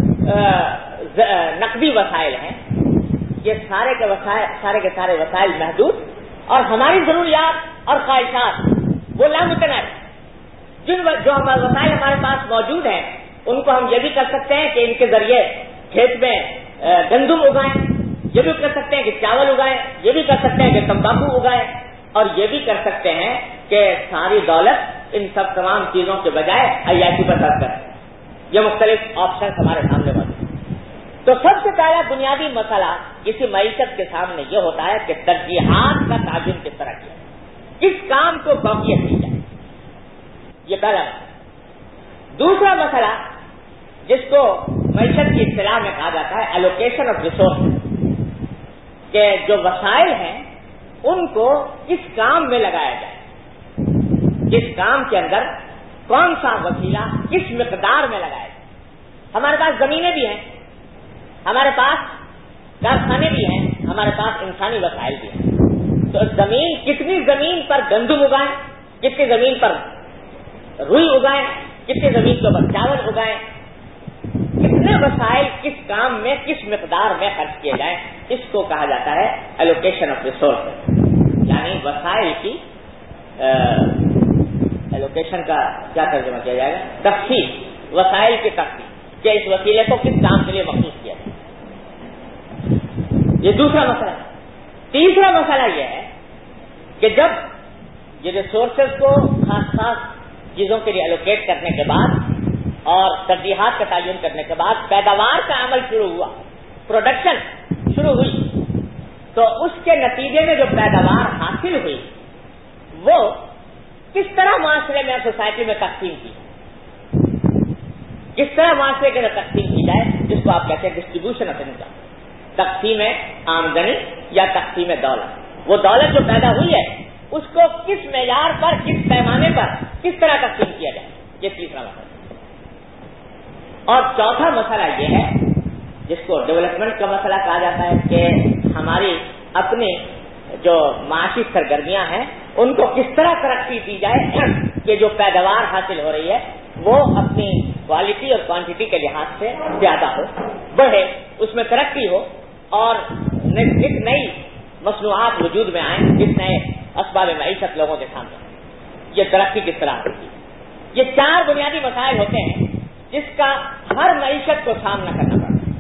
نقدی وسائل ہیں. یہ سارے کے سارے وسائل محدود اور ہماری ضروریات اور خواہشات وہ لامتناہی. جو ہمارے وسائل ہمارے پاس موجود ہیں ان کو ہم یہ بھی کر سکتے ہیں کہ ان کے ذریعے کھیت میں گندم اگائیں، یہ بھی کر سکتے ہیں کہ چاول اگائیں، یہ بھی کر سکتے ہیں کہ تمباکو اگائیں اور یہ بھی کر سکتے ہیں کہ ساری دولت ان سب تمام چیزوں کے بجائے عیاشی پر خرچ کریں. یہ مختلف آپشن ہمارے سامنے موجود ہیں. تو سب سے پہلا بنیادی مسئلہ کسی معیشت کے سامنے یہ ہوتا ہے کہ ترجیحات کا تعین کس طرح کیا جائے، کس کام کو فوقیت دی جائے. یہ پہلا مسئلہ. دوسرا مسئلہ جس کو معیشت کی اصطلاح میں کہا جاتا ہے ایلوکیشن آف ریسورسز، کہ جو وسائل ہیں ان کو کس کام میں لگایا جائے، جس کام کے اندر کون سا وسیلہ کس مقدار میں لگایا جائے. ہمارے پاس زمینیں بھی ہیں، ہمارے پاس کارخانے بھی ہیں، ہمارے پاس انسانی وسائل بھی ہیں. تو کتنی زمین پر گندم اگائیں، کتنی زمین پر روئی اگائیں، کتنی زمین کے اوپر چاول اگائیں، کتنے وسائل کس کام میں کس مقدار میں خرچ کیے جائیں، اس کو کہا جاتا ہے ایلوکیشن آف ریسورسز. یعنی وسائل کی ایلوکیشن کا کیا ترجمہ کیا جائے گا؟ تقسیم، وسائل کی تقسیم، کہ اس وسیلے کو کس کام کے لیے مخصوص کیا جائے. یہ دوسرا مسئلہ ہے. تیسرا مسئلہ یہ ہے کہ جب یہ ریسورسز کو خاص چیزوں کے لیے ایلوکیٹ کرنے کے بعد اور ترجیحات کا تعین کرنے کے بعد پیداوار کا عمل شروع ہوا، پروڈکشن شروع ہوئی، تو اس کے نتیجے میں جو پیداوار حاصل ہوئی وہ کس طرح معاشرے میں سوسائٹی میں تقسیم کی، کس طرح معاشرے کے اندر تقسیم کی جائے، جس کو آپ کہتے ہیں ڈسٹریبیوشن آف انکم، تقسیم آمدنی یا تقسیم دولت. وہ دولت جو پیدا ہوئی ہے اس کو کس معیار پر، کس پیمانے پر کس طرح تقسیم کیا جائے. یہ تیسرا مسئلہ. اور چوتھا مسئلہ یہ ہے جس کو ڈیولپمنٹ کا مسئلہ کہا جاتا ہے کہ ہماری اپنی جو معاشی سرگرمیاں ہیں ان کو کس طرح ترقی دی جائے کہ جو پیداوار حاصل ہو رہی ہے وہ اپنی کوالٹی اور کوانٹٹی کے لحاظ سے زیادہ ہو، بڑھے، اس میں ترقی ہو اور ایک نئی مصنوعات وجود میں آئیں، جس نئے اسباب معیشت لوگوں کے سامنے. یہ ترقی کس طرح ہوتی ہے. یہ 4 بنیادی مسائل ہوتے ہیں جس کا ہر معیشت کو سامنا کرنا پڑتا ہے۔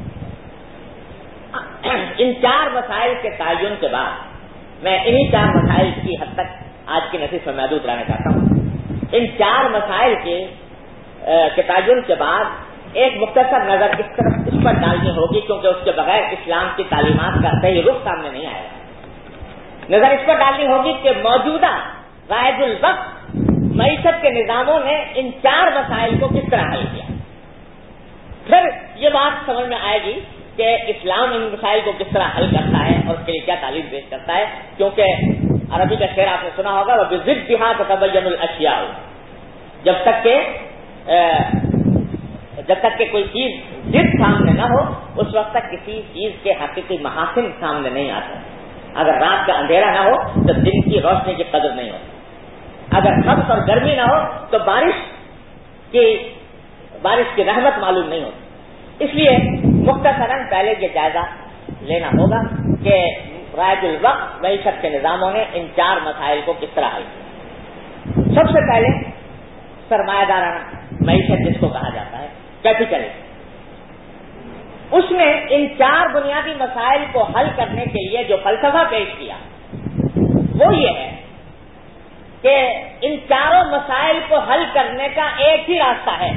ان 4 مسائل کے تعین کے بعد میں انہی 4 مسائل کی حد تک آج کی نشست میں محدود رہنا چاہتا ہوں۔ ان 4 مسائل کے تعین کے بعد ایک مختصر نظر اس پر ڈالنی ہوگی، کیونکہ اس کے بغیر اسلام کی تعلیمات کا صحیح رخ سامنے نہیں آئے گا۔ نظر اس پر ڈالنی ہوگی کہ موجودہ رائج الوقت معیشت کے نظاموں نے ان 4 مسائل کو کس طرح حل کیا۔ پھر یہ بات سمجھ میں آئے گی کہ اسلام ان مسائل کو کس طرح حل کرتا ہے اور اس کے لیے کیا تعلیم پیش کرتا ہے، کیونکہ عربی کا شعر آپ نے سنا ہوگا، وَبِضِدِّهَا تَتَبَيَّنُ الْأَشْيَاءُ، جب تک کہ کوئی چیز ضد سامنے نہ ہو اس وقت تک کسی چیز کے حقیقی محاسن سامنے نہیں آتے۔ اگر رات کا اندھیرا نہ ہو تو دن کی روشنی کی قدر نہیں ہوتی، اگر خبث اور گرمی نہ ہو تو بارش کی رحمت معلوم نہیں ہوتی۔ اس لیے مختصراً پہلے یہ جائزہ لینا ہوگا کہ رائج الوقت معیشت کے نظاموں نے ان 4 مسائل کو کس طرح حل کیا۔ سب سے پہلے سرمایہ دارانہ معیشت جس کو کہا جاتا ہے، کیپیٹلزم، اس نے ان 4 بنیادی مسائل کو حل کرنے کے لیے جو فلسفہ پیش کیا وہ یہ ہے کہ ان 4 مسائل کو حل کرنے کا ایک ہی راستہ ہے،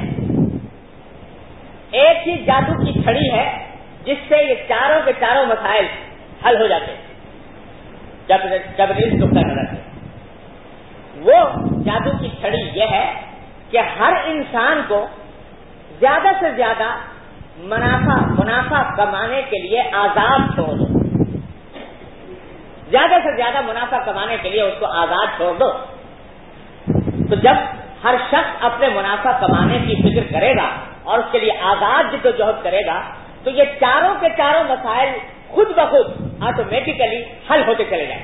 ایک ہی جادو کی چھڑی ہے جس سے یہ 4 کے 4 مسائل حل ہو جاتے ہیں۔ کیپیٹلسٹ نقطہ نظر ہے، وہ جادو کی چھڑی یہ ہے کہ ہر انسان کو زیادہ سے زیادہ منافع کمانے کے لیے آزاد چھوڑ دو، زیادہ سے زیادہ منافع کمانے کے لیے اس کو آزاد چھوڑ دو۔ تو جب ہر شخص اپنے منافع کمانے کی فکر کرے گا اور اس کے لیے آزاد جدوجہد کرے گا تو یہ 4 کے 4 مسائل خود بخود آٹومیٹیکلی حل ہوتے چلے جائیں۔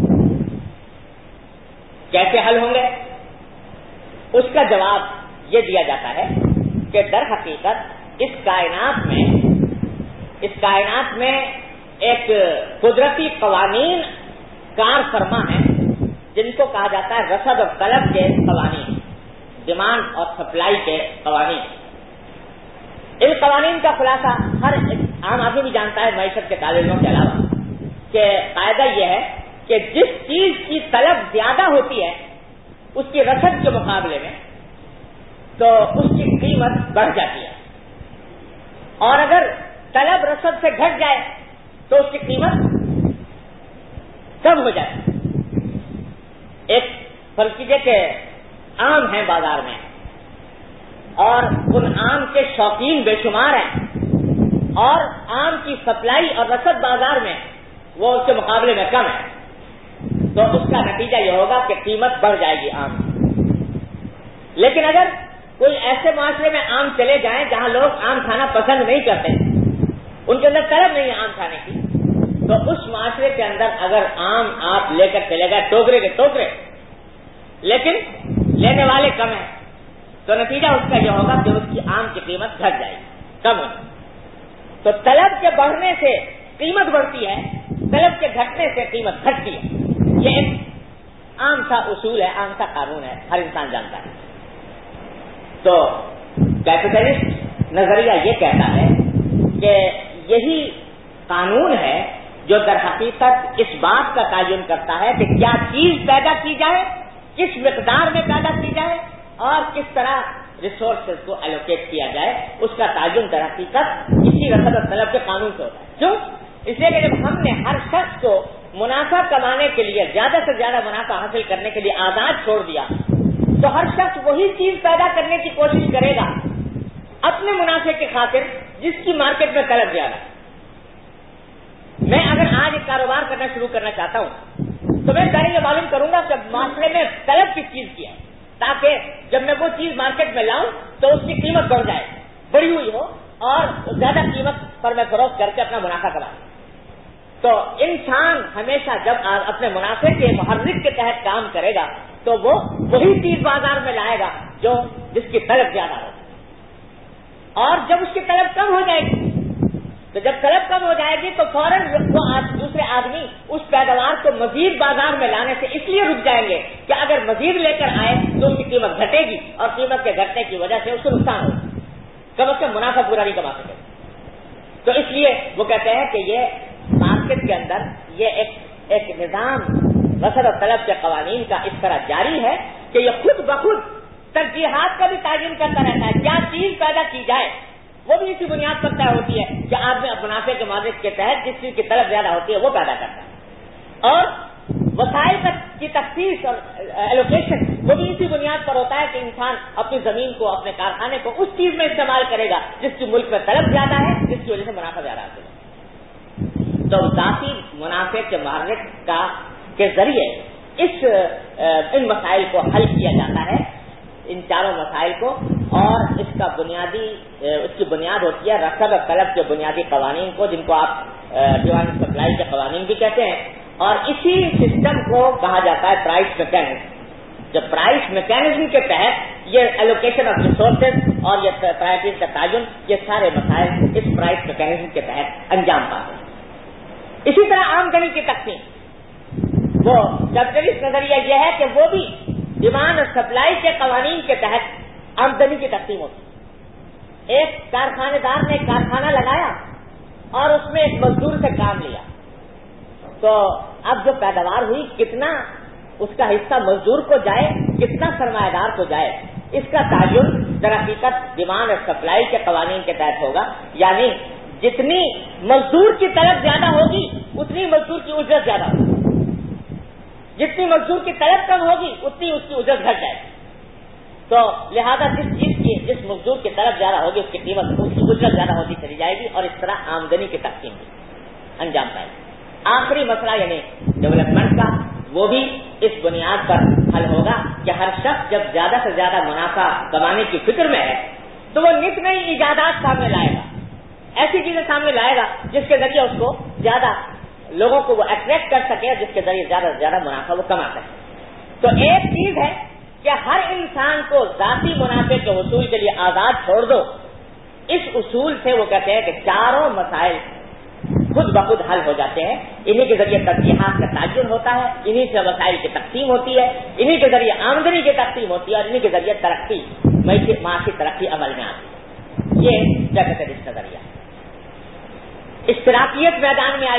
کیسے حل ہوں گے؟ اس کا جواب یہ دیا جاتا ہے کہ در حقیقت اس کائنات میں ایک قدرتی قوانین کار فرما ہیں جن کو کہا جاتا ہے رسد اور طلب کے قوانین، ڈیمانڈ اور سپلائی کے قوانین۔ ان قوانین کا خلاصہ ہر عام آدمی بھی جانتا ہے معیشت کے طالب علموں کے علاوہ، کہ قاعدہ یہ ہے کہ جس چیز کی طلب زیادہ ہوتی ہے اس کی رسد کے مقابلے میں تو اس کی قیمت بڑھ جاتی ہے، اور اگر طلب رسد سے گھٹ جائے تو اس کی قیمت کم ہو جائے۔ ایک فرض کیجئے کہ آم ہیں بازار میں اور ان آم کے شوقین بے شمار ہیں، اور آم کی سپلائی اور رسد بازار میں وہ اس کے مقابلے میں کم ہے، تو اس کا نتیجہ یہ ہوگا کہ قیمت بڑھ جائے گی آم کی۔ لیکن اگر کوئی ایسے معاشرے میں آم چلے جائیں جہاں لوگ آم کھانا پسند نہیں کرتے، ان کے اندر طلب نہیں ہے آم کھانے کی، تو اس معاشرے کے اندر اگر آم آپ لے کر چلے گئے ٹوکرے کے ٹوکرے، لیکن لینے والے کم ہیں، تو نتیجہ اس کا یہ ہوگا کہ اس کی آم کی قیمت گھٹ جائے گی، کم ہوگی۔ تو طلب کے بڑھنے سے قیمت بڑھتی ہے، طلب کے گھٹنے سے قیمت گھٹتی ہے۔ یہ ایک عام سا اصول ہے، عام سا قانون ہے، ہر انسان جانتا ہے۔ تو کیپیٹلسٹ نظریہ یہ کہتا ہے کہ یہی قانون ہے جو در حقیقت اس بات کا تعین کرتا ہے کہ کیا چیز پیدا کی جائے، کس مقدار میں پیدا کی جائے اور کس طرح ریسورسز کو ایلوکیٹ کیا جائے۔ اس کا تعین در حقیقت اسی رسد اور طلب کے قانون سے ہوتا ہے۔ کیوں؟ اس لیے کہ جب ہم نے ہر شخص کو منافع کمانے کے لیے، زیادہ سے زیادہ منافع حاصل کرنے کے لیے آزاد چھوڑ دیا، تو ہر شخص وہی چیز پیدا کرنے کی کوشش کرے گا اپنے منافع کی خاطر جس کی مارکیٹ میں طلب زیادہ۔ میں اگر آج ایک کاروبار کرنا شروع کرنا چاہتا ہوں تو میں پہلے یہ معلوم کروں گا کہ معاشرے میں طلب کس چیز کی ہے، تاکہ جب میں وہ چیز مارکیٹ میں لاؤں تو اس کی قیمت بڑھ جائے، بڑھی ہوئی ہو، اور زیادہ قیمت پر میں فروخت کر کے اپنا منافع کماؤں۔ تو انسان ہمیشہ جب اپنے منافع کے محرک کے تحت کام کرے گا تو وہ وہی چیز بازار میں لائے گا جس کی طلب زیادہ ہو، اور جب اس کی طلب کم ہو جائے گی تو جب طلب کم ہو جائے گی تو فوراً وہ دوسرے آدمی اس پیداوار کو مزید بازار میں لانے سے اس لیے رک جائیں گے کہ اگر مزید لے کر آئے تو اس کی قیمت گھٹے گی، اور قیمت کے گھٹنے کی وجہ سے اس کو نقصان ہوگا۔ کم از کم منافع پورا نہیں کما سکے. تو اس لیے وہ کہتے ہیں کہ یہ مارکیٹ کے اندر یہ ایک نظام رسد و طلب کے قوانین کا اس طرح جاری ہے کہ یہ خود بخود ترجیحات کا بھی تعین کرتا رہتا ہے. کیا چیز پیدا کی جائے وہ بھی اسی بنیاد پر طے ہوتی ہے کہ آدمی منافع کے مارکیٹ کے تحت جس چیز کی طلب زیادہ ہوتی ہے وہ پیدا کرتا ہے. اور وسائل کی تخصیص اور ایلوکیشن وہ بھی اسی بنیاد پر ہوتا ہے کہ انسان اپنی زمین کو اپنے کارخانے کو اس چیز میں استعمال کرے گا جس کی ملک میں طلب زیادہ ہے, جس کی وجہ سے منافع زیادہ حاصل ہے. تو ذاتی منافع کے مارکیٹ کے ذریعے ان مسائل کو حل کیا جاتا ہے, ان چاروں مسائل کو. اور اس کی بنیاد ہوتی ہے رسد اور طلب کے بنیادی قوانین کو, جن کو آپ ڈیمانڈ سپلائی کے قوانین بھی کہتے ہیں. اور اسی سسٹم کو کہا جاتا ہے پرائس میکینزم. جب پرائس میکینزم کے تحت یہ ایلوکیشن آف ریسورسز اور یہ پرائرٹیز کا تعین, یہ سارے مسائل اس پرائس میکینزم کے تحت انجام پاتے ہیں. اسی طرح آمدنی کی تقسیم, وہ کیپٹلسٹ نظریہ یہ ہے کہ وہ بھی ڈیمانڈ اور سپلائی کے قوانین کے تحت آمدنی کی تقسیم ہوتی ہے. ایک کارخانے دار نے ایک کارخانہ لگایا اور اس میں ایک مزدور سے کام لیا, تو اب جو پیداوار ہوئی کتنا اس کا حصہ مزدور کو جائے, کتنا سرمایہ دار کو جائے, اس کا تعین در حقیقت ڈیمانڈ اور سپلائی کے قوانین کے تحت ہوگا. یعنی جتنی مزدور کی طلب زیادہ ہوگی اتنی مزدور کی اجرت زیادہ ہوگی, جتنی مزدور کی طلب کم ہوگی اتنی اس کی اجرت گھٹ جائے گی. تو لہذا جس مزدور کی طلب زیادہ ہوگی اس کی قیمت, اس کی اجرت زیادہ ہوتی چلی جائے گی, اور اس طرح آمدنی کی تقسیم بھی انجام پائے گی. آخری مسئلہ یعنی ڈیولپمنٹ کا, وہ بھی اس بنیاد پر حل ہوگا کہ ہر شخص جب زیادہ سے زیادہ منافع کمانے کی فکر میں ہے تو وہ نت نئی ایجادات سامنے لائے گا, ایسی چیزیں سامنے لائے گا جس کے ذریعے اس کو زیادہ لوگوں کو وہ اٹریکٹ کر سکے اور جس کے ذریعے زیادہ سے زیادہ منافع وہ کما سکے. تو ایک چیز ہے کہ ہر انسان کو ذاتی منافع کے حصول کے لیے آزاد چھوڑ دو. اس اصول سے وہ کہتے ہیں کہ چاروں مسائل خود بخود حل ہو جاتے ہیں. انہی کے ذریعے ترجیحات کا تعین ہوتا ہے, انہی سے وسائل کی تقسیم ہوتی ہے, انہی کے ذریعے آمدنی کی تقسیم ہوتی ہے, اور انہی کے ذریعے ترقی, معاشی ترقی عمل میں آتی ہے. یہ کیپٹلسٹ نظریہ. اشتراکیت میدان میں آئی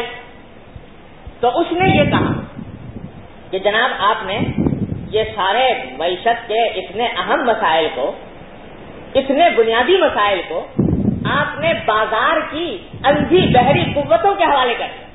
تو اس نے یہ کہا کہ جناب آپ نے یہ سارے معیشت کے اتنے اہم مسائل کو, اتنے بنیادی مسائل کو آپ نے بازار کی اندھی بحری قوتوں کے حوالے کر دیا.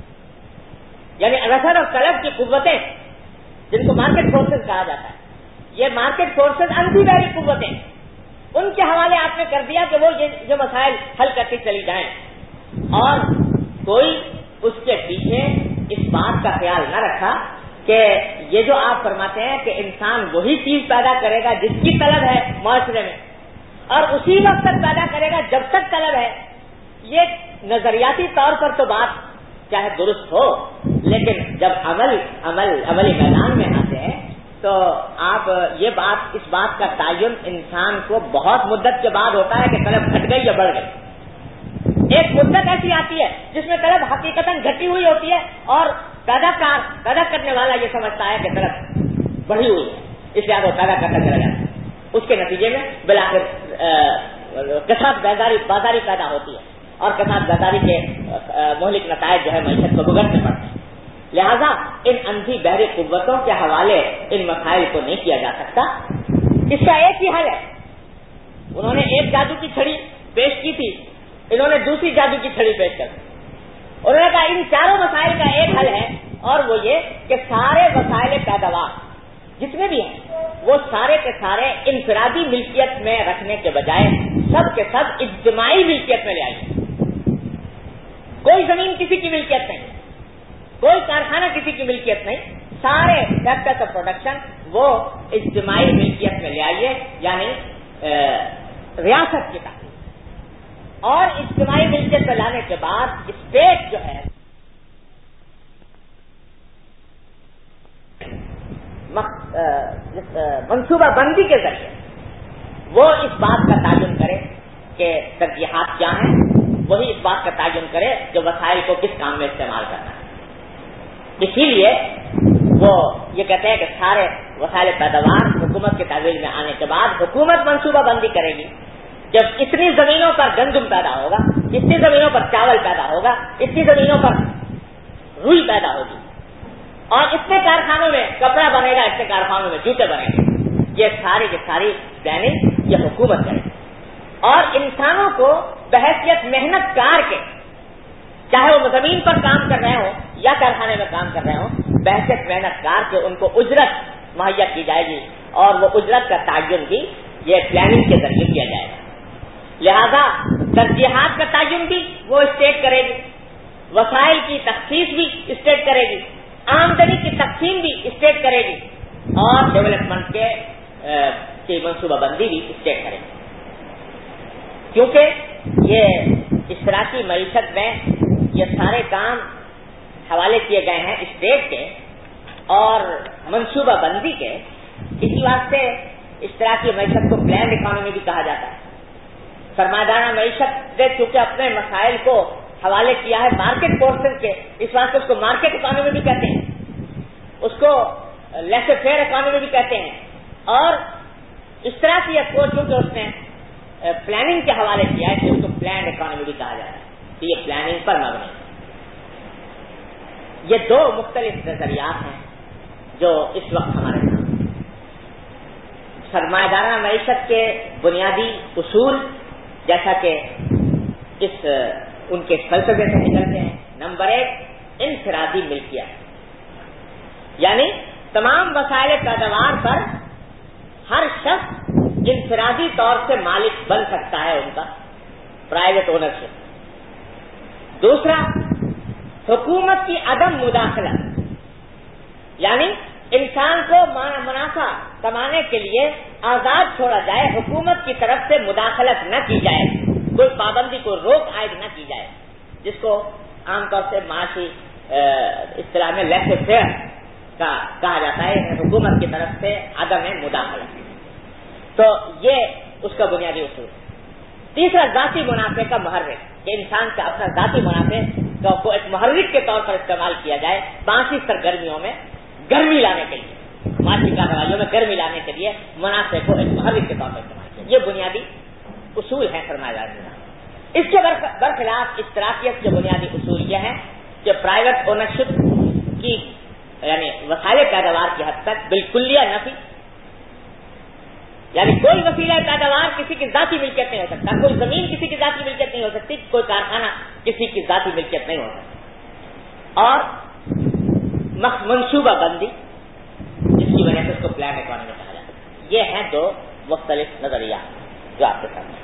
یعنی رسد اور طلب کی قوتیں جن کو مارکیٹ فورسز کہا جاتا ہے, یہ مارکیٹ فورسز اندھی بحری قوتیں, ان کے حوالے آپ نے کر دیا کہ وہ یہ مسائل حل کرتے چلی جائیں, اور کوئی اس کے پیچھے اس بات کا خیال نہ رکھا کہ یہ جو آپ فرماتے ہیں کہ انسان وہی چیز پیدا کرے گا جس کی طلب ہے معاشرے میں, اور اسی وقت تک پیدا کرے گا جب تک طلب ہے. یہ نظریاتی طور پر تو بات چاہے درست ہو, لیکن جب عملی میدان میں آتے ہیں تو آپ اس بات کا تعین انسان کو بہت مدت کے بعد ہوتا ہے کہ طلب گھٹ گئی یا بڑھ گئی. ایک مدت ایسی آتی ہے جس میں طلب حقیقتاً گھٹی ہوئی ہوتی ہے, اور پیدا کرنے والا یہ سمجھتا ہے کہ طلب بڑھی ہوئی ہے, اس لیے وہ پیدا کرتا چلا جاتا ہے. اس کے نتیجے میں بالآخر کساد بازاری پیدا ہوتی ہے, اور کساد بازاری کے مہلک نتائج جو ہے معیشت کو بگڑنے پڑتے ہیں. لہذا ان اندھی بحری قوتوں کے حوالے ان مسائل کو نہیں کیا جا سکتا. اس کا ایک ہی حل ہے. انہوں نے ایک جادو کی چھڑی پیش کی تھی, انہوں نے دوسری جادو کی چھڑی پیش کر دی. انہوں نے کہا ان چاروں مسائل کا ایک حل ہے, اور وہ یہ کہ سارے وسائل پیداوار جتنے بھی ہیں وہ سارے کے سارے انفرادی ملکیت میں رکھنے کے بجائے سب کے سب اجتماعی ملکیت میں لے آئیے. کوئی زمین کسی کی ملکیت نہیں, کوئی کارخانہ کسی کی ملکیت نہیں, سارے فیکٹرز آف پروڈکشن وہ اجتماعی ملکیت میں لے آئیے, یعنی ریاست کی تحت. اور اجتماعی ملکیت میں لانے کے بعد اسٹیٹ جو ہے منصوبہ بندی کے ذریعے وہ اس بات کا تعین کرے کہ ترجیحات کیا ہیں, وہی اس بات کا تعین کرے کہ وسائل کو کس کام میں استعمال کرنا ہے. اسی لیے وہ یہ کہتے ہیں کہ سارے وسائل پیداوار حکومت کے تعویل میں آنے کے بعد حکومت منصوبہ بندی کرے گی جب اتنی زمینوں پر گندم پیدا ہوگا، اتنی زمینوں پر چاول پیدا ہوگا، اتنی زمینوں پر روئی پیدا ہوگی، اور اتنے کارخانوں میں کپڑا بنے گا، اتنے کارخانوں میں جوتے بنے گے، یہ ساری کی ساری پلاننگ یہ حکومت کرے گی. اور انسانوں کو بحیثیت محنت کار کے، چاہے وہ زمین پر کام کر رہے ہوں یا کارخانے میں کام کر رہے ہوں، بحیثیت محنت کار کے ان کو اجرت مہیا کی جائے گی، اور وہ اجرت کا تعین بھی یہ پلاننگ کے ذریعے کیا جائے گا. لہذا ترجیحات کا تعین بھی وہ اسٹیٹ کرے گی، وسائل کی تخصیص بھی اسٹیٹ کرے گی، آمدنی کی تقسیم بھی اسٹیٹ کرے گی، اور ڈیولپمنٹ کی منصوبہ بندی بھی اسٹیٹ کرے گی. کیونکہ یہ اشتراکی معیشت میں یہ سارے کام حوالے کیے گئے ہیں اسٹیٹ کے اور منصوبہ بندی کے، اسی واسطے اشتراکی معیشت کو پلانڈ اکانومی بھی کہا جاتا ہے. سرمایہ دارانہ معیشت نے چونکہ اپنے مسائل کو حوالے کیا ہے مارکیٹ پورشن کے، اس واسطے اس کو مارکیٹ اکانومی بھی کہتے ہیں، اس کو لیسے فیئر اکانومی بھی کہتے ہیں. اور اشتراکیت کو چونکہ اس نے پلاننگ کے حوالے کیا ہے، اس کو پلانڈ اکانومی بھی کہا جاتا ہے. تو یہ پلاننگ پر مبنی ہے. یہ دو مختلف نظریات ہیں جو اس وقت ہمارے سامنے. سرمایہ دارانہ معیشت کے بنیادی اصول جیسا کہ ان کے فلسفے سے نکلتے ہیں. نمبر 1 انفرادی ملکیت، یعنی تمام وسائل پیداوار پر ہر شخص انفرادی طور سے مالک بن سکتا ہے، ان کا پرائیویٹ اونرشپ. دوسرا حکومت کی عدم مداخلت، یعنی انسان کو منافع کمانے کے لیے آزاد چھوڑا جائے، حکومت کی طرف سے مداخلت نہ کی جائے، کوئی پابندی کو روک عائد نہ کی جائے، جس کو عام طور سے معاشی اصطلاح میں لیسے فیئر کا کہا جاتا ہے، حکومت کی طرف سے عدم مداخلت. تو یہ اس کا بنیادی اصول. تیسرا ذاتی منافع کا محرک، کہ انسان کا اپنا ذاتی منافع کو ایک محرک کے طور پر استعمال کیا جائے معاشی سرگرمیوں میں گرمی لانے کے لیے، معاشی کارروائیوں میں گرمی لانے کے لیے منافع کو ایک محرک کے طور پر استعمال کیا. یہ بنیادی اصول ہیں سرمایہ داری نظام. اس کے برخلاف اشتراکیت کے بنیادی اصول یہ ہیں کہ پرائیویٹ اونرشپ کی، یعنی وسائل پیداوار کی حد تک بالکلیہ نفی، یعنی کوئی وسیلہ پیداوار کسی کی ذاتی ملکیت نہیں ہو سکتا، کوئی زمین کسی کی ذاتی ملکیت نہیں ہو سکتی، کوئی کارخانہ کسی کی ذاتی ملکیت نہیں ہو سکتا. اور منصوبہ بندی، جس کی وجہ سے اس کو پلان اکانومی کہا جاتا ہے. یہ ہیں دو مختلف نظریات جو آپ کے سامنے.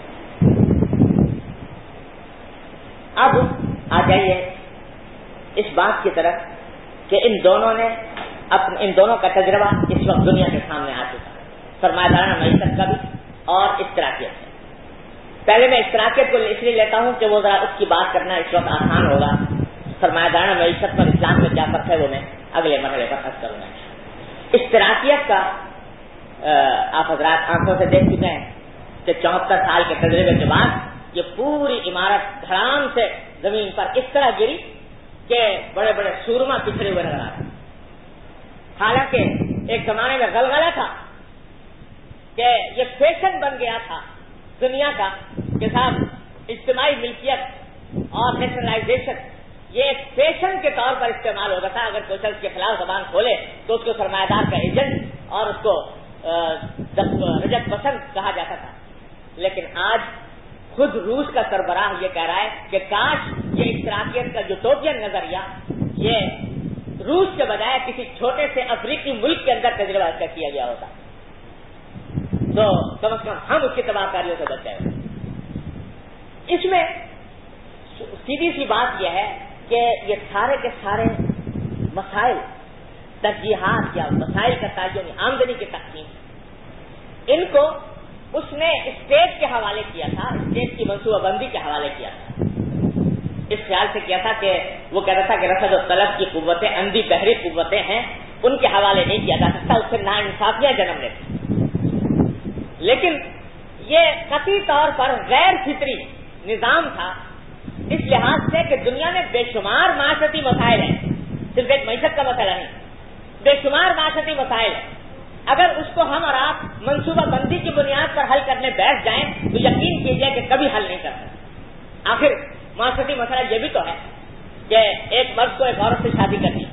اب آ جائیے اس بات کی طرف کہ ان دونوں کا تجربہ اس وقت دنیا کے سامنے آ چکا ہے، سرمایہ دارانہ معیشت کا بھی اور اشتراکیت کا. پہلے میں اشتراکیت کو اس لیے لیتا ہوں کہ وہ ذرا اس کی بات کرنا اس وقت آسان ہوگا. سرمایہ دارانہ معیشت پر اسلام میں کیا فرق ہے وہ میں اگلے مرحلے پر عرض کروں گا. اشتراکیت کا آپ حضرات آنکھوں سے دیکھ چکے ہیں کہ 74 سال کے تجربے کے بعد یہ پوری عمارت دھڑام سے زمین پر اس طرح گری کہ بڑے بڑے سورما پچھڑے ہوئے نظر آ رہے. حالانکہ ایک زمانے میں غلغلہ تھا کہ یہ فیشن بن گیا تھا دنیا کا کہ صاحب اجتماعی ملکیت اور نیشنلائزیشن یہ ایک فیشن کے طور پر استعمال ہوتا تھا. اگر کوئی اس کے خلاف زبان کھولے تو اس کو سرمایہ دار کا ایجنٹ اور اس کو رجت پسند کہا جاتا تھا. لیکن آج خود روس کا سربراہ یہ کہہ رہا ہے کہ کاش یہ اشتراکیت کا یوٹوپین نظریہ یہ روس کے بجائے کسی چھوٹے سے افریقی ملک کے اندر تجربہ اس کا کیا گیا ہوتا تو کم از کم ہم اس کی تباہ کاریوں سے بچ جائیں. اس میں سیدھی سی بات یہ ہے کہ یہ سارے کے سارے مسائل، ترجیحات یا مسائل کا تعین، آمدنی کی تقسیم، ان کو اس نے اسٹیٹ کے حوالے کیا تھا، اسٹیٹ کی منصوبہ بندی کے حوالے کیا تھا. اس خیال سے کیا تھا کہ وہ کہتا تھا کہ رسد و طلب کی قوتیں اندھی بحری قوتیں ہیں، ان کے حوالے نہیں کیا جا سکتا، اس سے ناانصافیاں جنم لیتی. لیکن یہ قطعی طور پر غیر فطری نظام تھا اس لحاظ سے کہ دنیا میں بے شمار معاشرتی مسائل ہیں، صرف ایک معیشت کا مسئلہ نہیں، بے شمار معاشرتی مسائل ہیں اگر اس کو ہم اور آپ منصوبہ بندی کی بنیاد پر حل کرنے بیٹھ جائیں تو یقین کیجیے کہ کبھی حل نہیں کر سکتے. آخر معاشرتی مسئلہ یہ بھی تو ہے کہ ایک مرد کو ایک عورت سے شادی کرنی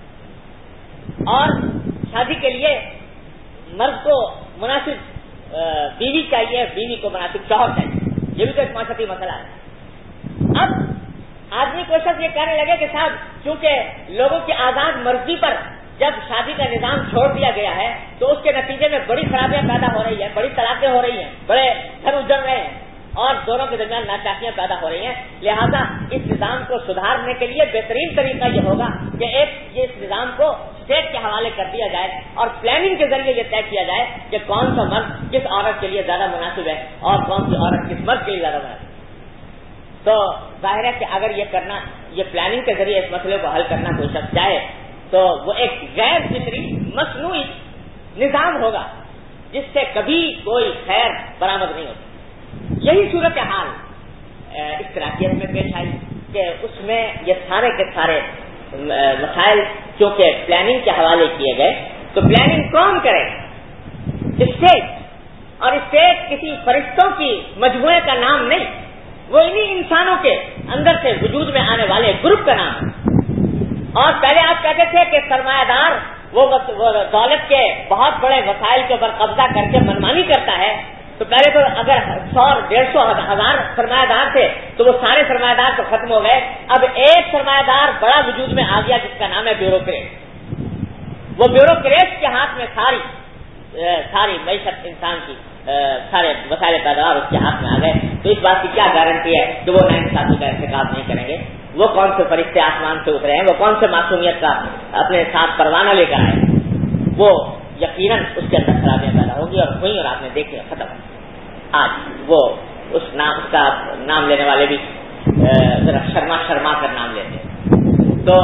اور شادی کے لیے مرد کو مناسب بیوی چاہیے, بیوی کو مناسب شوہر چاہیے. یہ بھی تو ایک معاشرتی مسئلہ ہے. اب آدمی کوشش یہ کرنے لگے کہ صاحب چونکہ لوگوں کی آزاد مرضی پر جب شادی کا نظام چھوڑ دیا گیا ہے تو اس کے نتیجے میں بڑی خرابیاں پیدا ہو رہی ہیں, بڑی طلاقیں ہو رہی ہیں, بڑے گھر اجڑ رہے ہیں اور دونوں کے درمیان ناچاکیاں پیدا ہو رہی ہیں. لہذا اس نظام کو سدھارنے کے لیے بہترین طریقہ یہ ہوگا کہ اس نظام کو اسٹیٹ کے حوالے کر دیا جائے اور پلاننگ کے ذریعے یہ طے کیا جائے کہ کون سا مرد کس عورت کے لیے زیادہ مناسب ہے اور کون سی عورت کس مرد کے لیے زیادہ مناسب ہے. تو ظاہر ہے کہ اگر یہ پلاننگ کے ذریعے اس مسئلے کو حل کرنا کوئی شخص چاہے تو وہ ایک غیر فطری مصنوعی نظام ہوگا جس سے کبھی کوئی خیر برآمد نہیں ہوتی. یہی صورتحال اشتراکیت میں پیش آئی کہ اس میں یہ سارے کے سارے مسائل چونکہ پلاننگ کے حوالے کیے گئے تو پلاننگ کون کرے؟ اسٹیٹ. اور اسٹیٹ کسی فرشتوں کی مجموعے کا نام نہیں, وہ انہی انسانوں کے اندر سے وجود میں آنے والے گروپ کا نام ہے. اور پہلے آپ کہتے تھے کہ سرمایہ دار وہ دولت کے بہت بڑے وسائل کے اوپر قبضہ کر کے منمانی کرتا ہے. تو پہلے تو اگر 100-150 ہزار سرمایہ دار تھے تو وہ سارے سرمایہ دار تو ختم ہو گئے. اب ایک سرمایہ دار بڑا وجود میں آ گیا جس کا نام ہے بیوروکریٹ. وہ بیوروکریٹ کے ہاتھ میں ساری معیشت انسان کی سارے وسائل پیداوار اس کے ہاتھ میں آ گئے. تو اس بات کی کیا گارنٹی ہے کہ وہ ناانصافی کا ارتکاب نہیں کریں گے؟ وہ کون سے فرشتے آسمان سے اترے ہیں, وہ کون سے معصومیت کا اپنے ساتھ پروانہ لے کر آئے؟ وہ یقیناً اس کے اندر خرابیاں پیدا ہوگی اور ہوئی اور آپ نے دیکھے ختم. آج وہ اس کا نام لینے والے بھی ذرا شرما کر نام لیتے ہیں. تو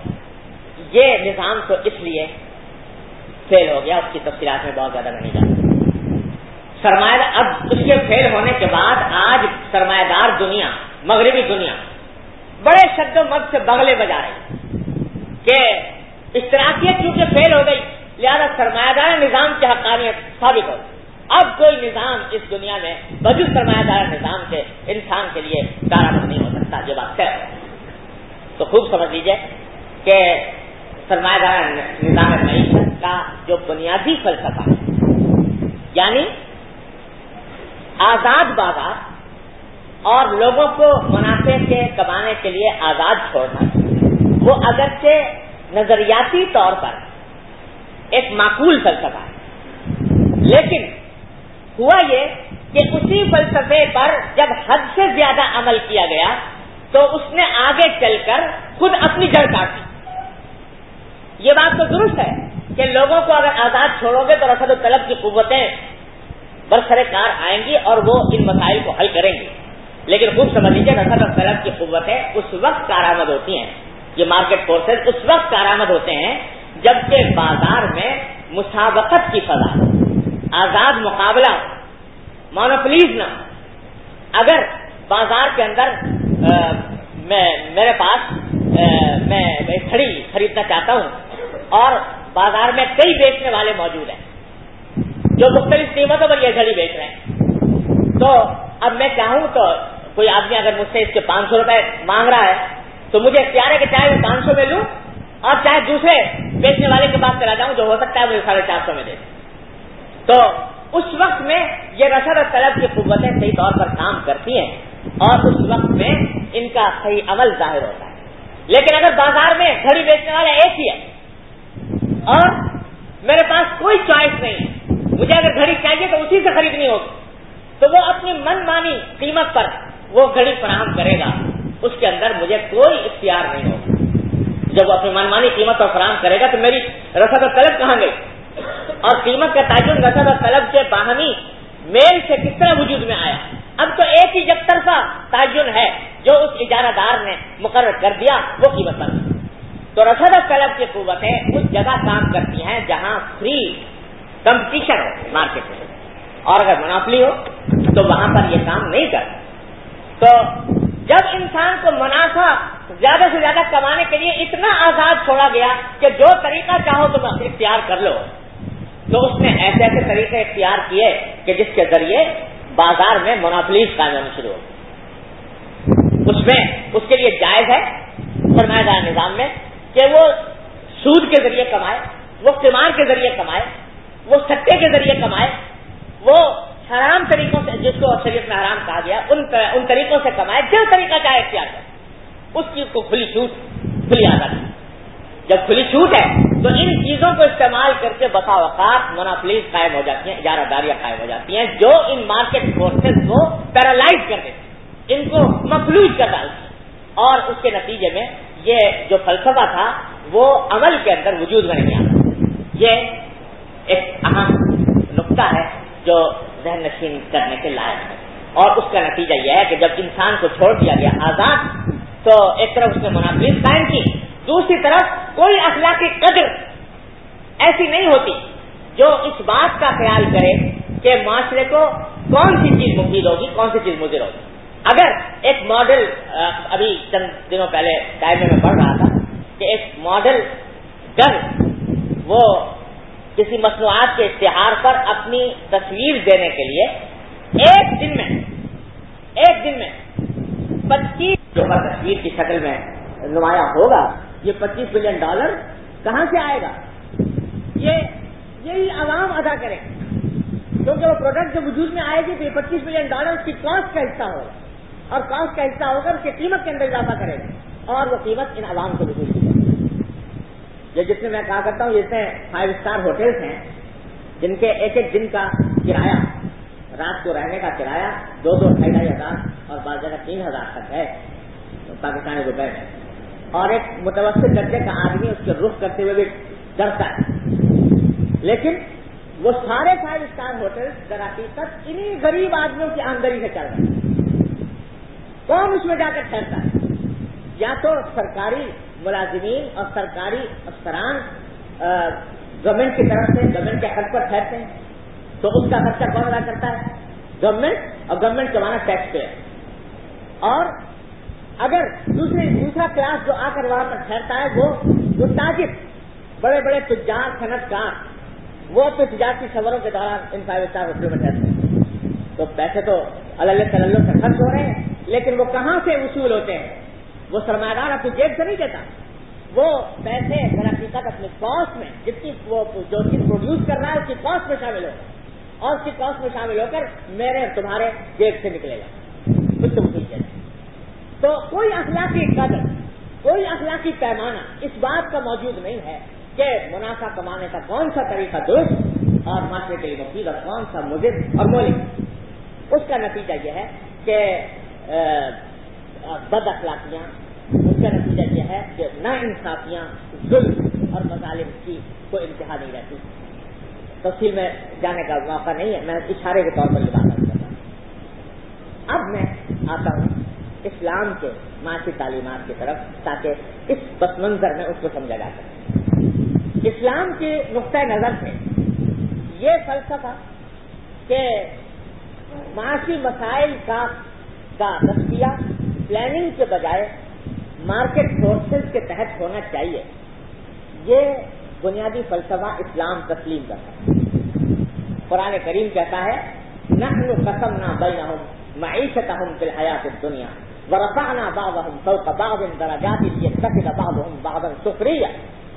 یہ نظام تو اس لیے فیل ہو گیا, اس کی تفصیلات میں بہت زیادہ نہیں جاتا. سرمایہ اب اس کے فیل ہونے کے بعد آج سرمایہ دار دنیا, مغربی دنیا بڑے شد و مد سے بغلے بجا رہی کہ اشتراکیت کیونکہ فیل ہو گئی لہذا سرمایہ دار نظام کی حقانیت ثابت ہو. اب کوئی نظام اس دنیا میں بجز سرمایہ دار نظام کے انسان کے لیے کارآمد نہیں ہو سکتا. یہ بات ہے تو خوب سمجھ لیجیے کہ سرمایہ دار نظام معیشت کا جو بنیادی فلسفہ ہے یعنی آزاد بازار اور لوگوں کو منافع کے کمانے کے لیے آزاد چھوڑنا, وہ اگرچہ نظریاتی طور پر ایک معقول فلسفہ ہے, لیکن ہوا یہ کہ اسی فلسفے پر جب حد سے زیادہ عمل کیا گیا تو اس نے آگے چل کر خود اپنی جڑ کاٹی. یہ بات تو درست ہے کہ لوگوں کو اگر آزاد چھوڑو گے تو رسد و طلب کی قوتیں برسر کار آئیں گی اور وہ ان مسائل کو حل کریں گی. لیکن خوب سمجھ لیجیے رسد و طلب کی قوتیں اس وقت کارآمد ہوتی ہیں, یہ مارکیٹ فورسز اس وقت کارآمد ہوتے ہیں جبکہ بازار میں مسابقت کی فضا, آزاد مقابلہ, مونوپلیز نہ. اگر بازار کے اندر میرے پاس میں کھڑی خریدنا چاہتا ہوں اور بازار میں کئی بیچنے والے موجود ہیں جو مختلف قیمتوں پر یہ گھڑی بیچ رہے ہیں, تو اب میں چاہوں تو کوئی آدمی اگر مجھ سے اس کے 500 روپے مانگ رہا ہے تو مجھے اختیار ہے کہ چاہے وہ 500 میں لوں اور چاہے دوسرے بیچنے والے کے پاس چلا جاؤں جو ہو سکتا ہے مجھے 450 میں دے. تو اس وقت میں یہ رسد و طلب کی قوتیں صحیح طور پر کام کرتی ہیں اور اس وقت میں ان کا صحیح عمل ظاہر ہوتا ہے. لیکن اگر بازار میں گھڑی بیچنے والا ایک ہی ہے اور میرے پاس کوئی چوائس نہیں ہے, مجھے اگر گھڑی چاہیے تو اسی سے خریدنی ہوگی, تو وہ اپنی من مانی قیمت پر وہ گھڑی فراہم کرے گا, اس کے اندر مجھے کوئی اختیار نہیں ہوگا. جب وہ اپنی من مانی قیمت پر فراہم کرے گا تو میری رسد و طلب کہاں گئی؟ اور قیمت کا تعین رسد و طلب کے باہمی میل سے کس طرح وجود میں آیا؟ اب تو ایک ہی یک طرفہ تعین ہے جو اس اجارہ دار نے مقرر کر دیا, وہ قیمت پر. تو رسد و طلب کی قوتیں اس جگہ کام کرتی ہیں جہاں فری کمپٹیشن ہو مارکیٹ میں, اور اگر منافلی ہو تو وہاں پر یہ کام نہیں کرتا. تو جب انسان کو منافع زیادہ سے زیادہ کمانے کے لیے اتنا آزاد چھوڑا گیا کہ جو طریقہ چاہو تم اختیار کر لو, تو اس نے ایسے ایسے طریقے اختیار کیے کہ جس کے ذریعے بازار میں منافلیز قائم ہونا شروع ہو. اس کے لیے جائز ہے سرمایہ دار نظام میں کہ وہ سود کے ذریعے کمائے، وہ قمار کے ذریعے کمائے، وہ سٹے کے ذریعے کمائے، وہ حرام طریقوں سے جس کو شریعت میں حرام کہا گیا ان طریقوں سے کمائے، جو طریقہ چاہے اختیار کرے. اس چیز کو کھلی چھوٹ، کھلی آزادی. جب کھلی چھوٹ ہے تو ان چیزوں کو استعمال کر کے بسا اوقات منافلیز قائم ہو جاتی ہیں، اجارہ داریاں قائم ہو جاتی ہیں جو ان مارکیٹ فورسز کو پیرالائز کر دیتی ہیں، ان کو مفلوج کر ڈالتی ہیں. اور اس کے نتیجے میں یہ جو فلسفہ تھا وہ عمل کے اندر وجود میں نہیں آتا. یہ ایک اہم نقطہ ہے جو ذہن نشین کرنے کے لائق ہے. اور اس کا نتیجہ یہ ہے کہ جب انسان کو چھوڑ دیا گیا آزاد تو ایک طرف اس نے منافلیز قائم کی، دوسری طرف کوئی اخلاقی قدر ایسی نہیں ہوتی جو اس بات کا خیال کرے کہ معاشرے کو کون سی چیز مفید ہوگی، کون سی چیز مضر ہوگی. اگر ایک ماڈل ابھی چند دنوں پہلے ٹائم میں پڑھ رہا تھا کہ ایک ماڈل گن وہ کسی مصنوعات کے اشتہار پر اپنی تصویر دینے کے لیے ایک دن میں 25 جو تصویر کی شکل میں نمایاں ہوگا، یہ $25 بلین کہاں سے آئے گا؟ یہی عوام ادا کرے، کیونکہ وہ پروڈکٹ جو وجود میں آئے گی تو یہ $25 بلین اس کی کاسٹ کا حصہ ہوگا، اور کاسٹ کا حصہ ہو کر اس کی قیمت کے اندر اضافہ کرے گا، اور وہ قیمت ان عوام کو وصول کی جائے گی. یہ جتنے میں کہا کرتا ہوں جتنے 5 اسٹار ہوٹلس ہیں جن کے ایک دن کا کرایہ، رات کو رہنے کا کرایہ 2,000-2,500 اور بعض جگہ 3,000 تک ہے پاکستانی روپے میں، اور ایک متوسط درجے کا آدمی اس کے رخ کرتے ہوئے بھی ڈرتا ہے. لیکن وہ سارے 5 اسٹار ہوٹلس در حقیقت انہی غریب آدمیوں کی آمدنی سے چل رہے ہیں. کون اس میں جا کر ٹھہرتا ہے؟ یا تو سرکاری ملازمین اور سرکاری افسران گورنمنٹ کی طرف سے گورنمنٹ کے حق پر ٹھہرتے ہیں، تو اس کا خرچہ کون ادا کرتا ہے؟ گورنمنٹ، اور گورنمنٹ کمانا ٹیکس پیئر. اور اگر دوسرا کلاس جو آ کر وہاں پر ٹھہرتا ہے وہ تاجر، بڑے بڑے تجار، صنعت کار، وہ اپنے تجارتی سفروں کے دوران ان 5 اسٹار ہوٹلوں میں ٹھہرتے ہیں. تو پیسے تو اللہ تلّہ سے خرچ ہو رہے ہیں، لیکن وہ کہاں سے وصول ہوتے ہیں؟ وہ سرمایہ دار اپنی جیب سے نہیں دیتا، وہ پیسے در حقیقت اپنی کاسٹ میں جتنی وہ جو چیز پروڈیوس کر رہا ہے اس کی کاسٹ میں شامل ہوگا، اور اس کی کاسٹ میں شامل ہو کر میرے تمہارے جیب سے نکلے گا کچھ وصول کیا جائے. تو کوئی اخلاقی قدر، کوئی اخلاقی پیمانہ اس بات کا موجود نہیں ہے کہ منافع کمانے کا کون سا طریقہ درست اور معاشرے کے لیے مفید اور کون سا مضر اور مولک. اس کا نتیجہ یہ ہے کہ بد اخلاقیاں، اس کا نتیجہ یہ ہے کہ ناانصافیاں، ظلم اور مظالم کی کوئی انتہا نہیں رہتی. تفصیل میں جانے کا موقع نہیں ہے، میں اشارے کے طور پر یہ بات کرتا ہوں. اب میں آتا ہوں اسلام کے معاشی تعلیمات کی طرف تاکہ اس پس منظر میں اس کو سمجھا جا سکے. اسلام کے نقطۂ نظر سے یہ فلسفہ کہ معاشی مسائل کا تصفیہ پلاننگ کے بجائے مارکیٹ فورسز کے تحت ہونا چاہیے، یہ بنیادی فلسفہ اسلام تسلیم کرتا ہے. قرآن کریم کہتا ہے نحن قسمنا بینہم معیشتہم فی الحیات الدنیا ورفعنا بعضهم فوق بعض درجات لیتخذ بعضهم بعضا سخریا.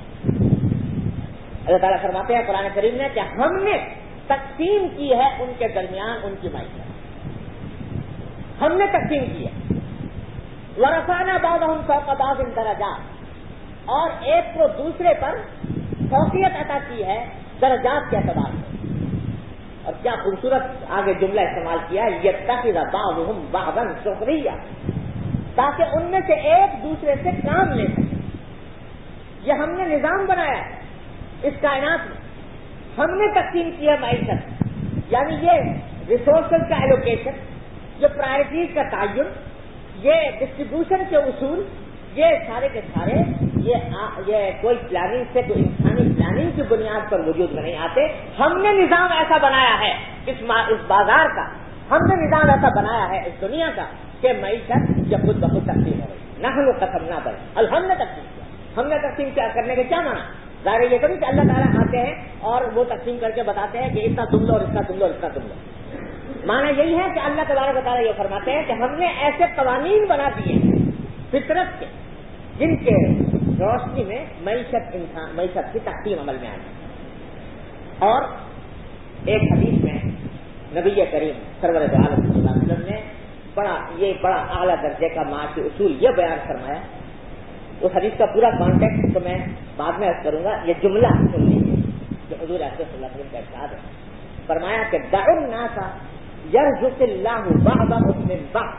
اللہ تعالیٰ فرماتے ہیں قرآن کریم نے کہ ہم نے تقسیم کی ہے ان کے درمیان ان کی معیشت، ہم نے تقسیم کی ہے. ورفعنا بعضهم فوق بعض درجات، اور ایک کو دوسرے پر فوقیت عطا کی ہے درجات کے اعتبار سے. اور کیا خوبصورت آگے جملہ استعمال کیا ہے، یتخذ بعضهم بعضا سخریا، تاکہ ان میں سے ایک دوسرے سے کام لے سکے. یہ ہم نے نظام بنایا ہے اس کائنات میں، ہم نے تقسیم کیا معیشت، یعنی یہ ریسورسز کا ایلوکیشن، یہ پرائرٹیز کا تعین، یہ ڈسٹریبیوشن کے اصول، یہ سارے کے سارے یہ کوئی پلاننگ سے، کوئی انسانی پلاننگ کی بنیاد پر وجود میں نہیں آتے. ہم نے نظام ایسا بنایا ہے اس بازار کا، ہم نے نظام ایسا بنایا ہے اس دنیا کا کہ معیشت جب خود بخود تقسیم ہو رہی. نحن قسمنا بینہم، ہم نے تقسیم کیا. ہم نے تقسیم کرنے کے کیا معنی؟ ظاہر یہ تو نہیں کہ اللہ تعالیٰ آتے ہیں اور وہ تقسیم کر کے بتاتے ہیں کہ اتنا تم لو اور اتنا تم لو اور اتنا تم لو. معنی یہی ہے کہ اللہ تبارک و تعالیٰ یہ فرماتے ہیں کہ ہم نے ایسے قوانین بنا دیے ہیں فطرت کے جن کے روشنی میں معیشت کی تقسیم عمل میں آئی. اور ایک حدیث میں نبی کریم سرور دو عالم صلی اللہ علیہ وسلم نے بڑا اعلیٰ درجے کا معاشی اصول یہ بیان فرمایا. اس حدیث کا پورا کانٹیکٹ تو میں بعد میں عرض کروں گا. یہ جملہ سن لیجیے جو حضور اکرم صلی اللہ علیہ وسلم کا ارشاد ہے. فرمایا کہ دعوا الناس یرزق اللہ بعضهم من بعض.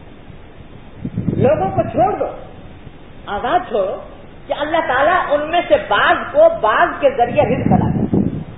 لوگوں کو چھوڑ دو, آزاد چھوڑو کہ اللہ تعالیٰ ان میں سے بعض کو بعض کے ذریعے رزق عطا کرے.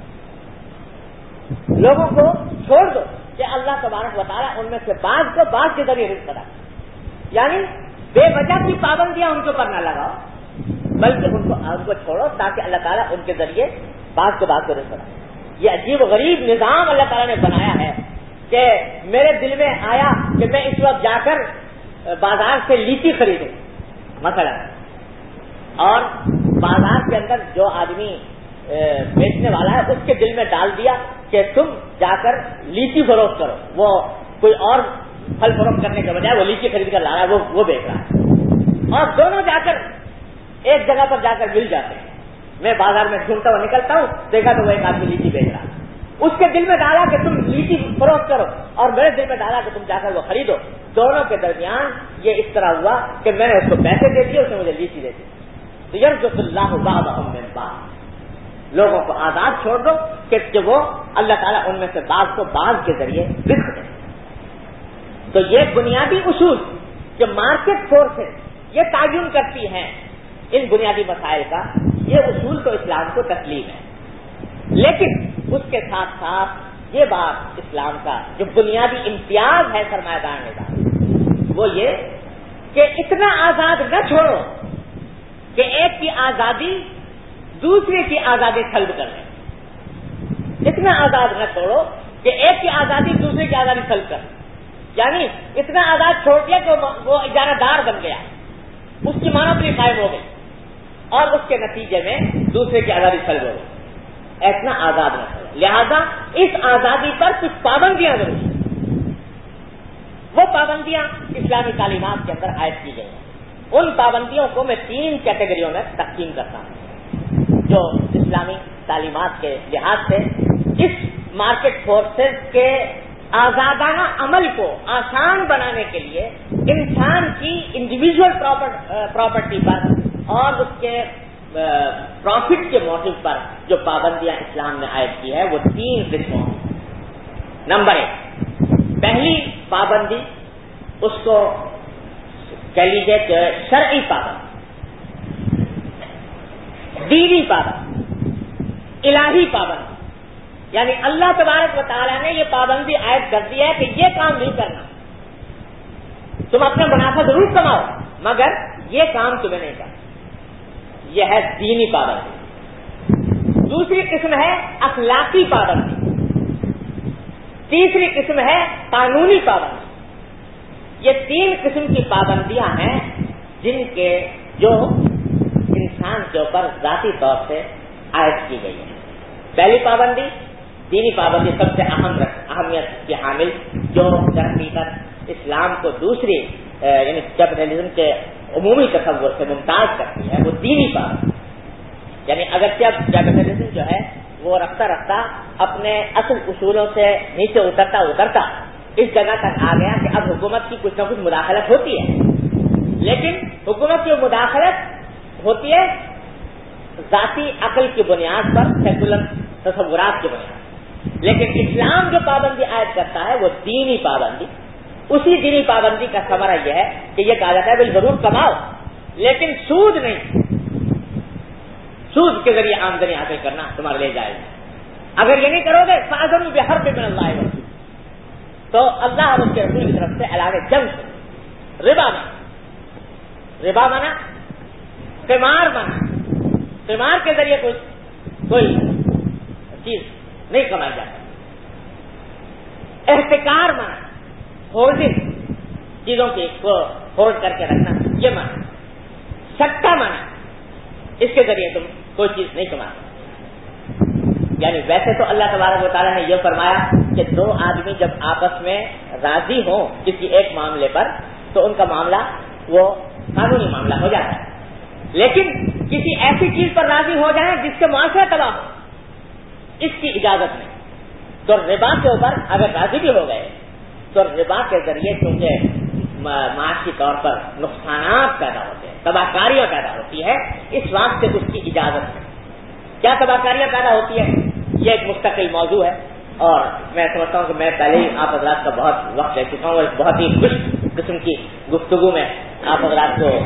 لوگوں کو چھوڑ دو کہ اللہ تبارک و تعالیٰ ان میں سے بعض کو بعض کے ذریعے رزق عطا کرے. یعنی بے وجہ کی پابندیاں ان کے اوپر نہ لگاؤ, بلکہ ان کو چھوڑو تاکہ اللہ تعالیٰ ان کے ذریعے بعض کو بعض کو رزق عطا کرے. یہ عجیب و غریب نظام اللہ تعالیٰ نے بنایا ہے کہ میرے دل میں آیا کہ میں اس وقت جا کر بازار سے لیچی خریدوں مثلا, اور بازار کے اندر جو آدمی بیچنے والا ہے اس کے دل میں ڈال دیا کہ تم جا کر لیچی فروخت کرو. وہ کوئی اور پھل فروخت کرنے کے بجائے وہ لیچی خرید کر لا رہا ہے, وہ بیچ رہا ہے, اور دونوں جا کر ایک جگہ پر جا کر مل جاتے ہیں. میں بازار میں ڈھونڈتا ہوا نکلتا ہوں, دیکھا تو وہ ایک آدمی لیچی بیچ رہا ہے. اس کے دل میں ڈالا کہ تم لیچی فروخت کرو, اور میرے دل میں ڈالا کہ تم جا کر وہ خریدو. دونوں کے درمیان یہ اس طرح ہوا کہ میں نے اس کو پیسے دے دیے, اس نے مجھے لیچی دے دی. تو یرزق اللہ بعضهم من بعض. لوگوں کو آزاد چھوڑ دو کہ وہ اللہ تعالیٰ ان میں سے بعض کو بعض کے ذریعے رزق دے. تو یہ بنیادی اصول جو مارکیٹ فورسز یہ تعین کرتی ہیں ان بنیادی مسائل کا, یہ اصول تو اسلام کو تسلیم ہے. لیکن اس کے ساتھ ساتھ یہ بات اسلام کا جو بنیادی امتیاز ہے سرمایہ دار نظام, وہ یہ کہ اتنا آزاد نہ چھوڑو کہ ایک کی آزادی دوسرے کی آزادی سلب کر لیں. اتنا آزاد نہ چھوڑو کہ ایک کی آزادی دوسرے کی آزادی سلب کر لیں. یعنی اتنا آزاد چھوڑ دیا کہ وہ اجارہ دار بن گیا, اس کی مانوتری قائم ہو گئی, اور اس کے نتیجے میں دوسرے کی آزادی سلب ہو گئی. اتنا آزاد نہ چھوڑو. لہذا اس آزادی پر کچھ پابندیاں ضروری ہیں. وہ پابندیاں اسلامی تعلیمات کے اندر عائد کی گئی ہیں. ان پابندیوں کو میں 3 کیٹیگریوں میں تقسیم کرتا ہوں جو اسلامی تعلیمات کے لحاظ سے اس مارکیٹ فورسز کے آزادانہ عمل کو آسان بنانے کے لیے انسان کی انڈیویجول پراپرٹی پر اور اس کے پروفٹ کے موٹو پر جو پابندیاں اسلام نے عائد کی ہے وہ 3 قسموں. نمبر 1, پہلی پابندی اس کو کہہ لیجیے کہ شرعی پابندی, دینی پابندی, الہی پابندی. یعنی اللہ تبارک و تعالیٰ نے یہ پابندی عائد کر دی ہے کہ یہ کام نہیں کرنا. تم اپنا منافع ضرور کماؤ مگر یہ کام تمہیں نہیں کرنا. یہ ہے دینی پابندی. دوسری قسم ہے اخلاقی پابندی. تیسری قسم ہے قانونی پابندی. یہ 3 قسم کی پابندیاں ہیں جن کے جو انسان کے اوپر ذاتی طور سے عائد کی گئی ہے. پہلی پابندی دینی پابندی سب سے اہمیت کی حامل جو در حقیقت اسلام کو دوسری یعنی کیپٹلزم کے عمومی تصور سے ممتاز کرتی ہے, وہ دینی پابندی. یعنی اگرچہ کیپٹلزم جو ہے وہ رفتہ رفتہ اپنے اصل اصولوں سے نیچے اترتا اس جگہ تک آ گیا کہ اب حکومت کی کچھ نہ کچھ مداخلت ہوتی ہے, لیکن حکومت کی مداخلت ہوتی ہے ذاتی عقل کی بنیاد پر, سیکولر تصورات کی بنیاد پر. لیکن اسلام جو پابندی عائد کرتا ہے وہ دینی پابندی. اسی دینی پابندی کا ثمرہ یہ ہے کہ یہ کہا جاتا ہے بھائی ضرور کماؤ لیکن سود نہیں, سود کے ذریعے آمدنی حاصل کرنا تمہارے لیے جائز ہے. اگر یہ نہیں کرو گے فَأَذَنُوا بِحَرْبٍ مِّنَ اللَّهِ وَرَسُولِهِ, تو اللہ اور اس کے رسول کی طرف سے اعلان جنگ. ربا منا قمار منا, قمار کے ذریعے کوئی چیز نہیں کمائی جاتی. احتکار منا, ہولڈنگ چیزوں کی کو ہولڈ کر کے رکھنا یہ منا. سٹا منا, اس کے ذریعے تم کوئی چیز نہیں کما سکتا. یعنی ویسے تو اللہ تبارک و تعالیٰ نے یہ فرمایا کہ دو آدمی جب آپس میں راضی ہوں کسی ایک معاملے پر تو ان کا معاملہ وہ قانونی معاملہ ہو جاتا ہے. لیکن کسی ایسی چیز پر راضی ہو جائیں جس سے معاشرہ تباہ ہو, اس کی اجازت نہیں. تو ربا کے اوپر اگر راضی بھی ہو گئے تو ربا کے ذریعے کیونکہ معاشی طور پر نقصانات پیدا ہوتے ہیں, تباہ کاریاں پیدا ہوتی ہے, اس واسطے اس کی اجازت ہے. کیا تباہ کاریاں پیدا ہوتی ہے یہ ایک مستقل موضوع ہے, اور میں سمجھتا ہوں کہ میں پہلے ہی آپ حضرات کا بہت وقت لے چکا ہوں اور بہت ہی خشک قسم کی گفتگو میں آپ حضرات کو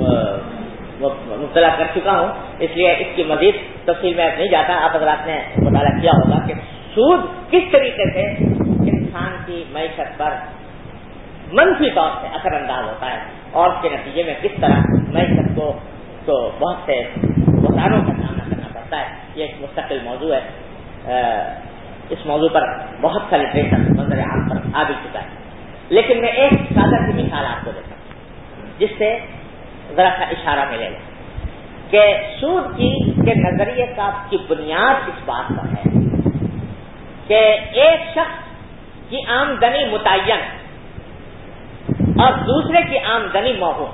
مبتلا کر چکا ہوں, اس لیے اس کی مزید تفصیل میں نہیں جاتا. آپ حضرات نے مطالعہ کیا ہوگا کہ سود کس طریقے سے انسان کی معیشت پر منفی طور سے اثر انداز ہوتا ہے اور اس کے نتیجے میں کس طرح معیشت کو تو بہت سے بحرانوں کا سامنا کرنا پڑتا ہے. یہ ایک مستقل موضوع ہے, اس موضوع پر بہت سا لٹریچر منظر عام پر آ بھی چکا ہے. لیکن میں ایک سادہ سی مثال آپ کو دیتا ہوں جس سے ذرا سا اشارہ ملے گا کہ سود کے نظریے کی بنیاد اس بات پر ہے کہ ایک شخص کی آمدنی متعین اور دوسرے کی آمدنی موہوم.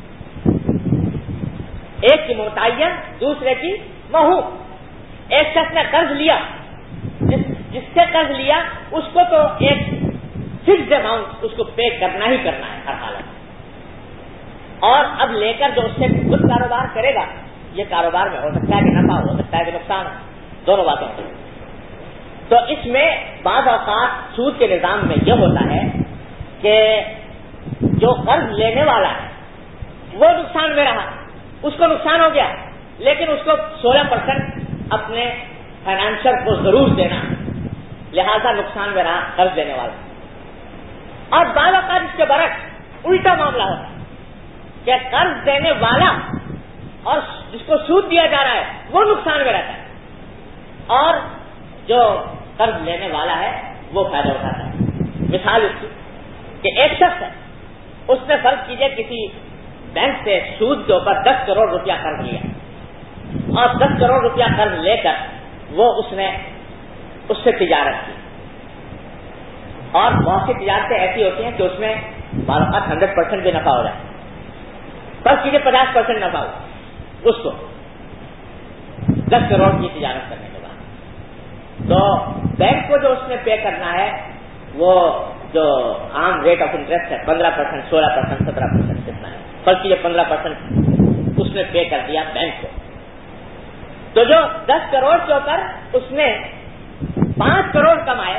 ایک کی متعین دوسرے کی موہوم. ایک شخص نے قرض لیا, جس سے قرض لیا اس کو تو ایک فکسڈ اماؤنٹ اس کو پے کرنا ہی کرنا ہے ہر حالت میں, اور اب لے کر جو اس سے خود کاروبار کرے گا یہ کاروبار میں ہو سکتا ہے کہ نفع ہو سکتا ہے کہ نقصان, دونوں باتیں ہوتی ہیں. تو اس میں بعض اوقات سود کے نظام میں یہ ہوتا ہے کہ جو قرض لینے والا ہے وہ نقصان میں رہا, اس کو نقصان ہو گیا, لیکن اس کو 16% اپنے فائنانشر کو ضرور دینا, لہذا نقصان میں رہا قرض دینے والا. اور بعض اوقات اس کے برعکس الٹا معاملہ ہوتا ہے کہ قرض دینے والا اور جس کو سود دیا جا رہا ہے وہ نقصان میں رہتا ہے اور جو قرض لینے والا ہے وہ فائدہ اٹھاتا ہے. مثال اس کی کہ ایک شخص ہے, اس نے فرض کیجئے کسی بینک سے سود کے اوپر 10 کروڑ روپیہ قرض لیا اور 10 کروڑ روپیہ قرض لے کر وہ اس نے اس سے تجارت کی, اور بہت سی تجارتیں ایسی ہوتی ہیں کہ اس میں بعض اوقات 100% بھی نفع ہو جائے. فرض کیجئے 50% نفع ہو اس کو 10 کروڑ کی تجارت کرنے کے بعد, تو بینک کو جو اس نے پے کرنا ہے وہ جو عام ریٹ آف انٹرسٹ ہے 15%, 16%, 17% کتنا ہے, فرض کیجئے 15% اس نے پے کر دیا بینک کو. تو جو 10 کروڑ کے اوپر اس نے 5 کروڑ کمائے,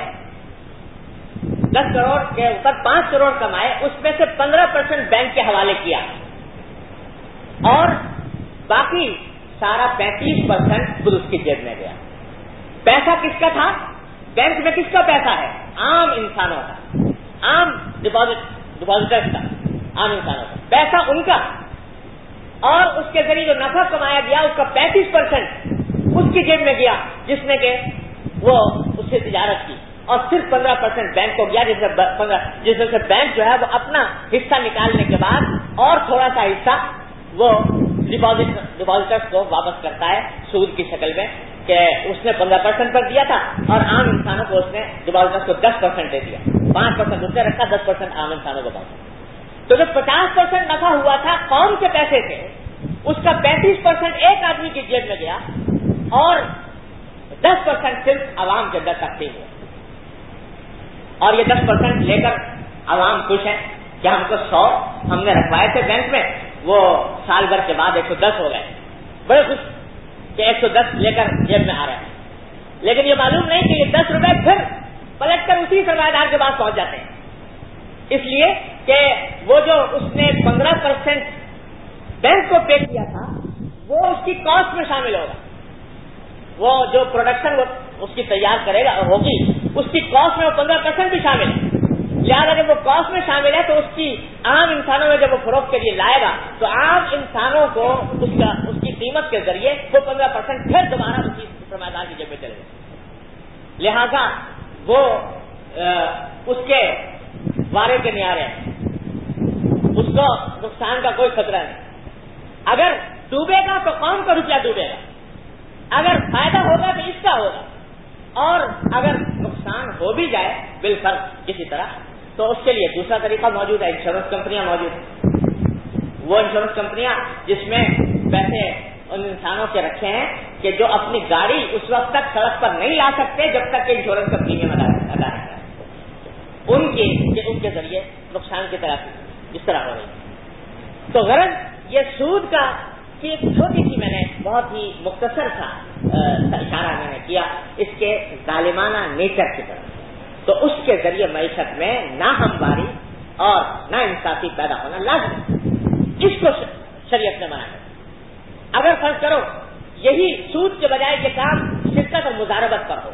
10 کروڑ کے اوپر 5 کروڑ کمائے, اس میں سے 15% بینک کے حوالے کیا اور باقی سارا 35% خود اس کی جیب میں گیا. پیسہ کس کا تھا؟ بینک میں کس کا پیسہ ہے؟ عام انسانوں کا, عام ڈپازٹرز کا, عام انسانوں کا پیسہ ان کا, اور اس کے ذریعے جو نفع کمایا گیا اس کا 35% اس کی جیب میں گیا جس نے کہ وہ اس سے تجارت کی, اور صرف 15% بینک کو گیا جس میں سے بینک جو ہے وہ اپنا حصہ نکالنے کے بعد اور تھوڑا سا حصہ وہ ڈپازٹرز کو واپس کرتا ہے سود کی شکل میں کہ اس نے 15% پر دیا تھا اور عام انسانوں کو اس نے ڈپازٹرز کو 10% دے دیا, 5% اس نے رکھا, 10% عام انسانوں کو باقی. تو جو 50% نفع ہوا تھا قوم کے پیسے سے, اس کا 35% ایک آدمی کی جیب میں گیا اور 10% صرف عوام کے اندر تقسیم ہوا. اور یہ 10% لے کر عوام خوش ہیں کہ ہم کو 100 ہم نے رکھوائے تھے بینک میں, وہ سال بھر کے بعد 110 ہو گئے, بڑے خوش کہ 110 لے کر جیب میں آ رہے ہیں. لیکن یہ معلوم نہیں کہ یہ 10 روپے پھر پلٹ کر اسی سرمایہ دار کے پاس پہنچ جاتے ہیں, اس لیے کہ وہ جو اس نے 15% بینک کو پے کیا تھا وہ اس کی کاسٹ میں شامل ہوگا. وہ جو پروڈکشن اس کی تیار کرے گا ہوگی اس کی کاسٹ میں وہ 15% بھی شامل ہے. لہٰذا جب وہ کاسٹ میں شامل ہے تو اس کی عام انسانوں میں جب وہ فروخت کے لیے لائے گا تو عام انسانوں کو اس کی قیمت کے ذریعے وہ 15% پھر دوبارہ اسی سرمایہ دار کی جیب میں چلے گا. لہذا وہ اس کے وارے کے نیارے اس کو نقصان کا کوئی خطرہ نہیں. اگر ڈوبے گا تو قوم کا روپیہ ڈوبے گا, اگر فائدہ ہوگا تو اس کا ہوگا، اور اگر نقصان ہو بھی جائے بالفرض کسی طرح تو اس کے لیے دوسرا طریقہ موجود ہے، انشورنس کمپنیاں موجود ہیں۔ وہ انشورنس کمپنیاں جس میں پیسے ان انسانوں کے رکھے ہیں کہ جو اپنی گاڑی اس وقت تک سڑک پر نہیں لا سکتے جب تک کہ انشورنس کا پریمیم ادا نہیں کرے، ان کے ذریعے نقصان کی طرح اس طرح ہو رہی ہے۔ تو غرض یہ سود کا کہ ایک چھوٹی سی میں نے بہت ہی مختصر سا اشارہ میں نے کیا اس کے ظالمانہ نیچر کی طرف، تو اس کے ذریعے معیشت میں نہ ہمواری اور نہ انصافی پیدا ہونا لازم، اس کو شریعت نے منع کیا۔ اگر فرض کرو یہی سود کے بجائے یہ کام شرکت اور مضاربت پر ہو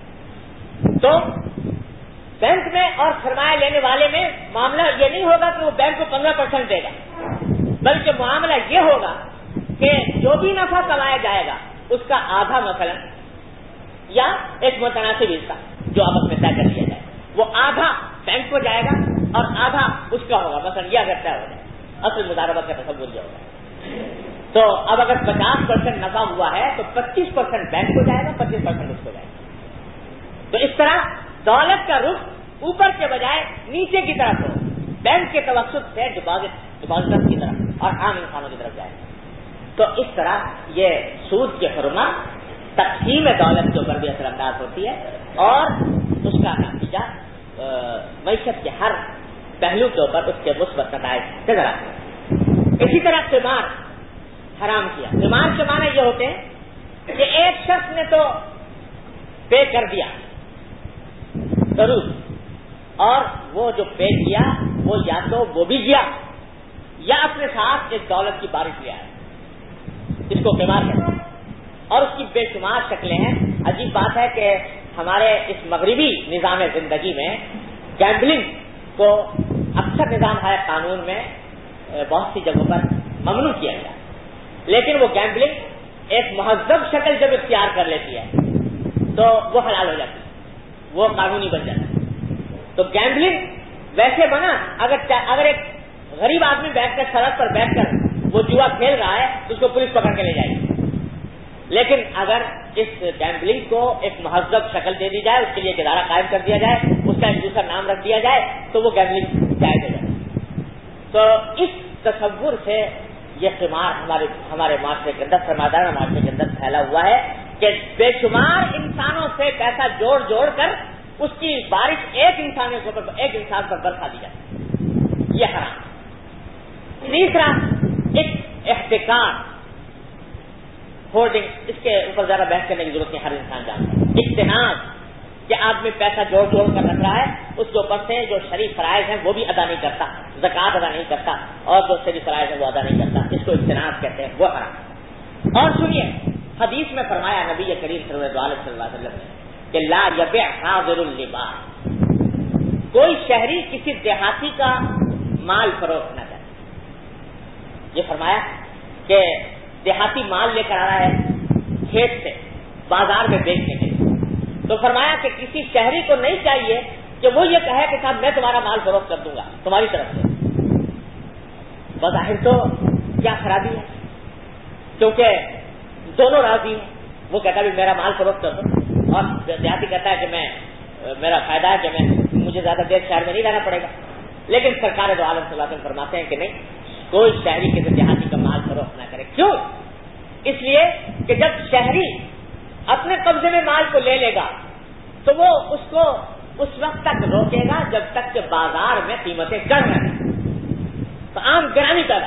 تو بینک میں اور سرمایہ لینے والے میں معاملہ یہ نہیں ہوگا کہ وہ بینک کو 15% دے گا، بلکہ معاملہ یہ ہوگا کہ جو بھی نفع کمایا جائے گا اس کا آدھا مثلا یا ایک متناسب حصہ جو آپس میں طے کر دیا جائے، وہ آدھا بینک کو جائے گا اور آدھا اس کا ہوگا، مثلا یہ اگر طے ہو جائے، اصل مضاربت کا تصور یہ ہوگا۔ تو اب اگر 50% نفع ہوا ہے تو 25% بینک کو جائے گا، 25% اس کو جائے گا۔ تو اس طرح دولت کا رخ اوپر کے بجائے نیچے کی طرف ہو، بینک کے توسط سے ڈپازٹر کی طرف اور عام انسانوں کی طرف جائے گا۔ تو اس طرح یہ سود کے حرمت تقسیم دولت کے اوپر بھی اثر انداز ہوتی ہے اور اس کا نتیجہ معیشت کے ہر پہلو کے اوپر اس کے مثبت نتائج نظر آتے ہیں۔ اسی طرح قمار حرام کیا۔ قمار کے معنی یہ ہوتے ہیں کہ ایک شخص نے تو پے کر دیا ضرور، اور وہ جو پے کیا وہ یا تو وہ بھی گیا یا اپنے ساتھ ایک دولت کی بارش لے آیا، اس کو قمار کہتے ہیں۔ اور اس کی بے شمار شکلیں ہیں۔ عجیب بات ہے کہ ہمارے اس مغربی نظام زندگی میں گیمبلنگ کو اکثر نظام ہے قانون میں بہت سی جگہوں پر ممنوع کیا گیا، لیکن وہ گیمبلنگ ایک مہذب شکل جب اختیار کر لیتی ہے تو وہ حلال ہو جاتی ہے، وہ قانونی بن جاتا ہے۔ تو گیمبلنگ ویسے بنا اگر ایک غریب آدمی بیٹھ کر سڑک پر بیٹھ کر وہ جوا کھیل رہا ہے تو اس کو پولیس پکڑ کے لے جائے گی، لیکن اگر اس گیمبلنگ کو ایک مہذب شکل دے دی جائے، اس کے لیے ایک ادارہ قائم کر دیا جائے، اس کا ایک دوسرا نام رکھ دیا جائے تو وہ گیمبلنگ جائز ہو جائے۔ تو اس تصور سے یہ قمار ہمارے معاشرے کے اندر، سرمایہ معاشرے کے اندر پھیلا ہوا ہے کہ بے شمار انسانوں سے پیسہ جوڑ کر اس کی بارش ایک انسان پر برسا دی جائے، یہ حرام۔ تیسرا ایک احتکار ہولڈنگ، اس کے اوپر زیادہ بحث کرنے کی ضرورت نہیں، ہر انسان جانتا ہے۔ اجتناب کہ آدمی پیسہ جوڑ کر رکھ رہا ہے، اس کے اوپر سے جو شرعی فرائض ہیں وہ بھی ادا نہیں کرتا، زکوٰۃ ادا نہیں کرتا اور جو شرعی فرائض ہیں وہ ادا نہیں کرتا، اس کو اجتناب کہتے ہیں، وہ حرام۔ اور سنیے حدیث میں فرمایا نبی کریم صلی اللہ علیہ وسلم نے کہ لا یبیع حاضر اللباس، کوئی شہری کسی دیہاتی کا مال فروخت نہ کرے۔ یہ فرمایا کہ دیہاتی مال لے کر آ رہا ہے کھیت سے بازار میں بیچنے کے لیے، تو فرمایا کہ کسی شہری کو نہیں چاہیے کہ وہ یہ کہے کہ صاحب میں تمہارا مال فروخت کر دوں گا تمہاری طرف سے۔ بظاہر تو کیا خرابی ہے، کیونکہ دونوں راضی ہیں، وہ کہتا ہے میرا مال فروخت کر دو اور دیہاتی کہتا ہے کہ میرا فائدہ ہے کہ مجھے زیادہ دیر شہر میں نہیں رہنا پڑے گا۔ لیکن سرکار دو عالم صلی اللہ علیہ وسلم فرماتے ہیں کہ نہیں، کوئی شہری کسی دیہاتی کا مال فروخت نہ کرے۔ کیوں؟ اس لیے کہ جب شہری اپنے قبضے میں مال کو لے لے گا تو وہ اس کو اس وقت تک روکے گا جب تک کہ بازار میں قیمتیں چڑھ رہی ہیں، تو عام گرانی پیدا۔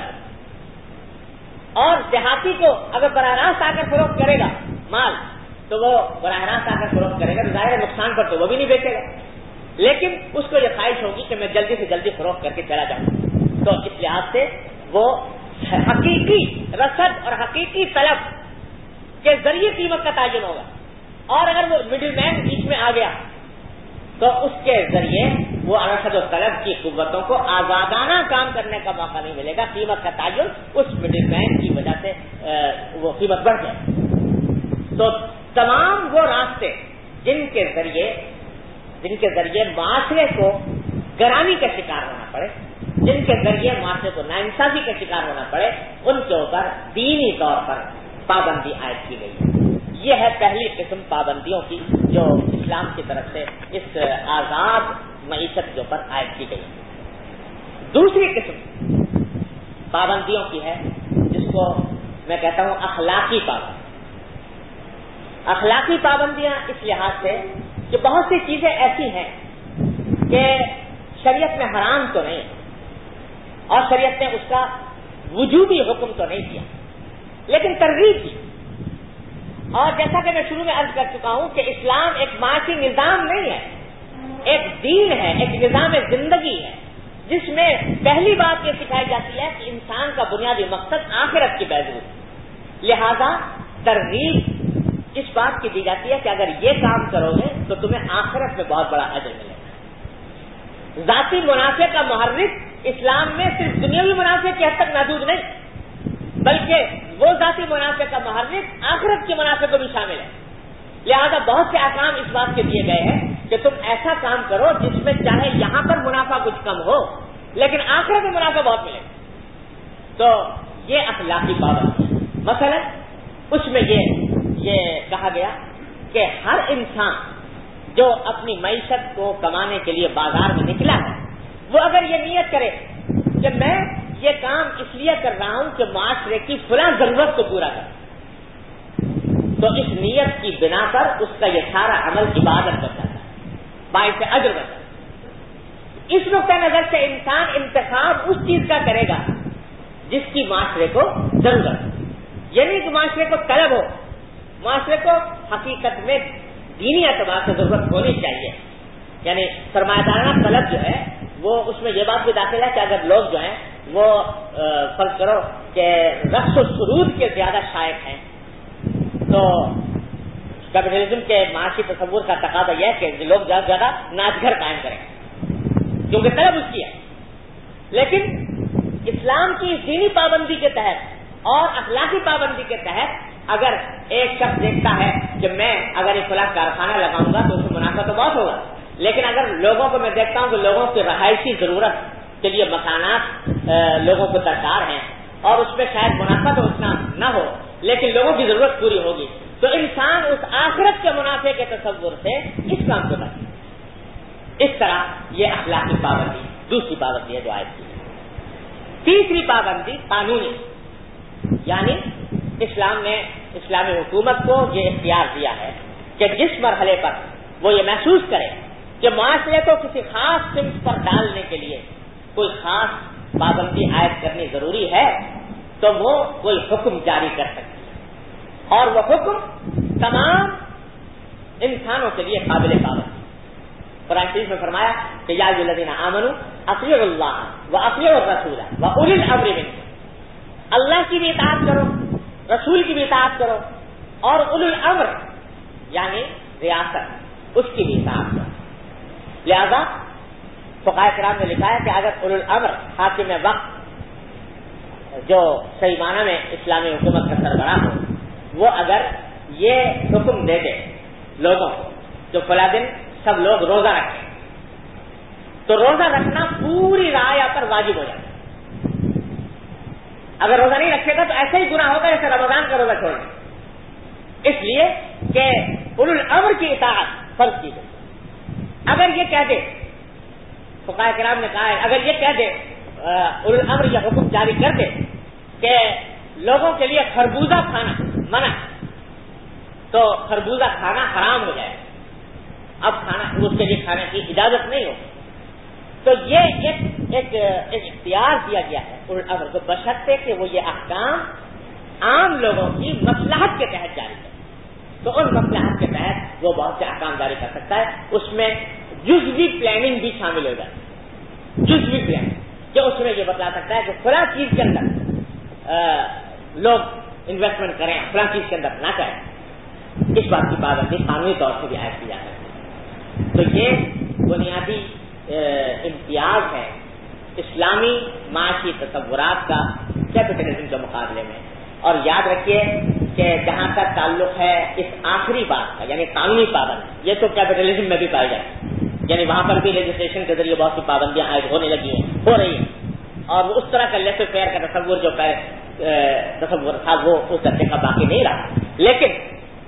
اور دیہاتی کو اگر براہ راست آ کر فروخت کرے گا مال تو وہ براہ راست آ کر فروخت کرے گا تو ظاہر نقصان پر تو وہ بھی نہیں بیچے گا، لیکن اس کو یہ خواہش ہوگی کہ میں جلدی سے جلدی فروخت کر کے چلا جاؤں۔ تو اس لحاظ سے وہ حقیقی رسد اور حقیقی طلب کے ذریعے قیمت کا تعین ہوگا، اور اگر وہ مڈل مین بیچ میں آ گیا تو اس کے ذریعے وہ رسد و طلب کی قوتوں کو آزادانہ کام کرنے کا موقع نہیں ملے گا، قیمت کا تعین اس مڈل مین کی وجہ سے وہ قیمت بڑھ جائے۔ تو تمام وہ راستے جن کے ذریعے معاشرے کو گرانی کا شکار ہونا پڑے، جن کے ذریعے معاشرے کو ناانصافی کا شکار ہونا پڑے، ان کے اوپر دینی طور پر پابندی عائد کی گئی ہے۔ یہ ہے پہلی قسم پابندیوں کی جو اسلام کی طرف سے اس آزاد معیشت کے اوپر عائد کی گئی. دوسری قسم پابندیوں کی ہے جس کو میں کہتا ہوں اخلاقی پابندی. اخلاقی پابندیاں اس لحاظ سے کہ بہت سی چیزیں ایسی ہیں کہ شریعت میں حرام تو نہیں اور شریعت نے اس کا وجوبی حکم تو نہیں کیا لیکن ترغیب کی. اور جیسا کہ میں شروع میں عرض کر چکا ہوں کہ اسلام ایک معاشی نظام نہیں ہے, ایک دین ہے, ایک نظام زندگی ہے جس میں پہلی بات یہ سکھائی جاتی ہے کہ انسان کا بنیادی مقصد آخرت کی بہبود. لہذا ترغیب اس بات کی دی جاتی ہے کہ اگر یہ کام کرو گے تو تمہیں آخرت میں بہت بڑا اجر ملے گا. ذاتی منافع کا محرک اسلام میں صرف دنیاوی منافع کی حد تک محدود نہیں بلکہ وہ ذاتی منافع کا محرک آخرت کے منافع کو بھی شامل ہے. لہذا بہت سے احکام اس بات کے دیے گئے ہیں کہ تم ایسا کام کرو جس میں چاہے یہاں پر منافع کچھ کم ہو لیکن آخرت میں منافع بہت ملے. تو یہ اخلاقی پابندی ہے. مثلا اس میں یہ کہا گیا کہ ہر انسان جو اپنی معیشت کو کمانے کے لیے بازار میں نکلا ہے وہ اگر یہ نیت کرے کہ میں یہ کام اس لیے کر رہا ہوں کہ معاشرے کی فلاں ضرورت کو پورا کروں تو اس نیت کی بنا پر اس کا یہ سارا عمل عبادت بن جاتا ہے, باعث اجر بن جاتا ہے. اس نقطۂ نظر سے انسان انتخاب اس چیز کا کرے گا جس کی معاشرے کو ضرورت ہے, یعنی کہ معاشرے کو طلب ہو, معاشرے کو حقیقت میں دینی اعتبار سے ضرورت ہونی چاہیے. یعنی سرمایہ دارانہ طلب جو ہے وہ اس میں یہ بات بھی داخل ہے کہ اگر لوگ جو ہیں وہ فرض کرو کہ رقص و سرود کے زیادہ شائق ہیں تو کیپٹلزم کے معاشی تصور کا تقاضا یہ ہے کہ لوگ زیادہ سے زیادہ ناچ گھر قائم کریں کیونکہ طلب اس کی ہے. لیکن اسلام کی دینی پابندی کے تحت اور اخلاقی پابندی کے تحت اگر ایک شخص دیکھتا ہے کہ میں اگر ایک فلاں کارخانہ لگاؤں گا تو اس میں منافع تو بہت ہوگا لیکن اگر لوگوں کو میں دیکھتا ہوں کہ لوگوں کی رہائشی ضرورت کے لیے مکانات لوگوں کو درکار ہیں اور اس میں شاید منافع تو اتنا نہ ہو لیکن لوگوں کی ضرورت پوری ہوگی تو انسان اس آخرت کے منافع کے تصور سے اس کام کو کرتا ہے. اس طرح یہ اخلاقی پابندی دوسری پابندی ہے جو عائد کی. تیسری پابندی قانونی, یعنی اسلام نے اسلامی حکومت کو یہ اختیار دیا ہے کہ جس مرحلے پر وہ یہ محسوس کرے کہ معاشرے کو کسی خاص سمت پر ڈالنے کے لیے کوئی خاص پابندی عائد کرنی ضروری ہے تو وہ کوئی حکم جاری کر سکتی ہے اور وہ حکم تمام انسانوں کے لیے قابل پابندی. قرآن شریف میں فرمایا کہ یا ایھا الذین آمنوا اطیعوا اللہ واطیعوا الرسول واولی الامر منکم, اللہ کی بھی اطاعت کرو, رسول کی بھی اطاعت کرو اور اولی الامر یعنی ریاست اس کی بھی اطاعت کرو. لہذا فقہاء کرام نے لکھا ہے کہ اگر اولی الامر حاکم وقت جو صحیح معنی میں اسلامی حکومت کا سربراہ ہو وہ اگر یہ حکم دے دے لوگوں کو جو فلاں دن سب لوگ روزہ رکھیں تو روزہ رکھنا پوری رعایا پر واجب ہو جائے. اگر روزہ نہیں رکھے گا تو ایسے ہی گناہ ہوگا جیسے رمضان کا روزہ چھوڑنا, اس لیے کہ اولو الامر کی اطاعت فرض کی گئی. اگر یہ کہہ دے فقہاء کرام نے کہا ہے اگر یہ کہہ دے اولو الامر یہ حکم جاری کر دے کہ لوگوں کے لیے خربوزہ کھانا منع تو خربوزہ کھانا حرام ہو جائے, اب کھانا اس کے لیے کھانے کی اجازت نہیں ہو تو یہ ایک اختیار دیا گیا ہے اولو الامر کو بشرطے کہ وہ یہ احکام عام لوگوں کی مصلحت کے تحت جاری کرے. تو ان مصلحت کے تحت وہ بہت سے احکام جاری کر سکتا ہے. اس میں جزوی پلاننگ بھی شامل ہو جائے, جزوی پلاننگ کہ اس میں یہ بتلا سکتا ہے کہ فلاں چیز کے اندر لوگ انویسٹمنٹ کریں فلاں چیز کے اندر نہ کریں. اس بات کی پابندی قانونی طور سے بھی عائد کی جا سکتی ہے. تو یہ بنیادی امتیاز ہے اسلامی معاشی تصورات کا کیپٹلزم کے مقابلے میں. اور یاد رکھیے کہ جہاں تک تعلق ہے اس آخری بات کا یعنی قانونی پابندی, یہ تو کیپٹلزم میں بھی پائی جاتی ہے, یعنی وہاں پر بھی لیجسلیشن کے ذریعے بہت سی پابندیاں عائد ہونے لگی ہیں, ہو رہی ہیں, اور وہ اس طرح کا لیسے فیئر کا تصور جو تصور تھا وہ اس درجے کا باقی نہیں رہا. لیکن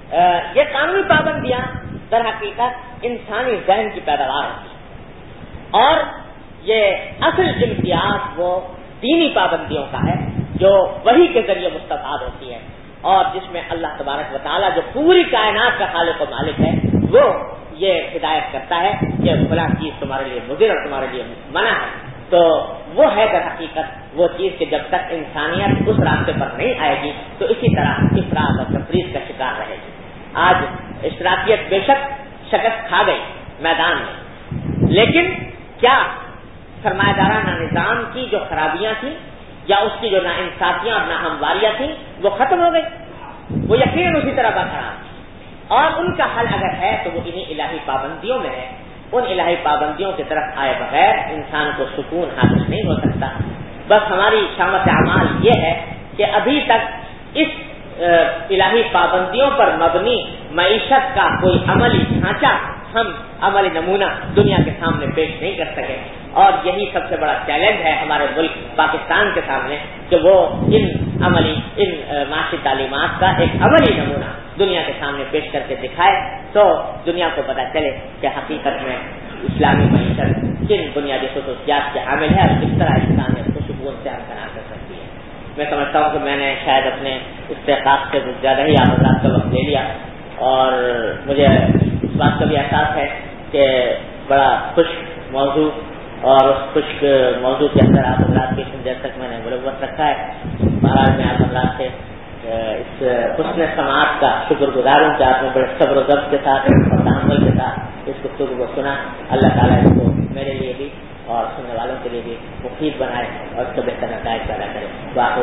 یہ قانونی پابندیاں در حقیقت انسانی ذہن کی پیداوار ہوتی ہے، اور یہ اصل امتیاز وہ دینی پابندیوں کا ہے جو وحی کے ذریعے مستفاد ہوتی ہے، اور جس میں اللہ تبارک و تعالیٰ جو پوری کائنات کا خالق و مالک ہے وہ یہ ہدایت کرتا ہے کہ فلاں چیز تمہارے لیے مضر اور تمہارے لیے منع ہے، تو وہ ہے در حقیقت وہ چیز کہ جب تک انسانیت اس راستے پر نہیں آئے گی تو اسی طرح افراط اور تفریط کا شکار رہے گی۔ آج اشتراکیت بے شک شکست کھا گئی میدان میں، لیکن کیا سرمایہ دارانہ نظام کی جو خرابیاں تھیں یا اس کی جو ناانصافیاں اور ناہمواریاں تھیں وہ ختم ہو گئی؟ وہ یقیناً اسی طرح برقرار تھی، اور ان کا حل اگر ہے تو وہ انہیں الہی پابندیوں میں ہے۔ ان الہی پابندیوں کی طرف آئے بغیر انسان کو سکون حاصل نہیں ہو سکتا۔ بس ہماری شامت اعمال یہ ہے کہ ابھی تک اس الہی پابندیوں پر مبنی معیشت کا کوئی عملی ڈھانچہ، ہم عملی نمونہ دنیا کے سامنے پیش نہیں کر سکے، اور یہی سب سے بڑا چیلنج ہے ہمارے ملک پاکستان کے سامنے کہ وہ ان معاشی تعلیمات کا ایک عملی نمونہ دنیا کے سامنے پیش کر کے دکھائے تو دنیا کو پتہ چلے کہ حقیقت میں اسلامی معیشت کن بنیادی خصوصیات کے حامل ہے اور کس طرح انسانیت کو سکون سے ہمکنار کر سکتی ہے۔ میں سمجھتا ہوں کہ میں نے شاید اپنے استحقاق سے زیادہ ہی آپ حضرات کا وقت لے لیا، اور مجھے اس بات کا بھی احساس ہے کہ بڑا خشک موضوع اور اس خشک موضوع کے اندر آپ حضرات کی اتنی دیر تک میں نے ملوث رکھا ہے۔ مہاراج میں آپ حضرات سے اس حسن سماعت کا شکر گزار ہوں کہ آپ نے بڑے صبر و ضبط کے ساتھ اور تحمل کے ساتھ اس گفتگو کو سنا۔ اللہ تعالیٰ اس کو میرے لیے بھی اور سننے والوں کے لیے بھی مفید بنائے اور اس کو بہتر نتائج پیدا کرے۔ باقی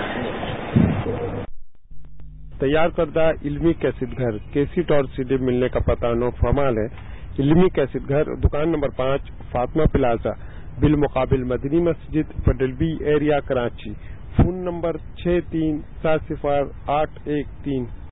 دعوانا تیار کردہ علمی کیسٹ گھر کیسٹ اور سی ڈی ملنے کا پتہ نو فرمال ہے۔ علمی کیسٹ گھر دکان نمبر 5 فاطمہ پلازا بالمقابل Madni Masjid federal B area Karachi. Phone number 6370 813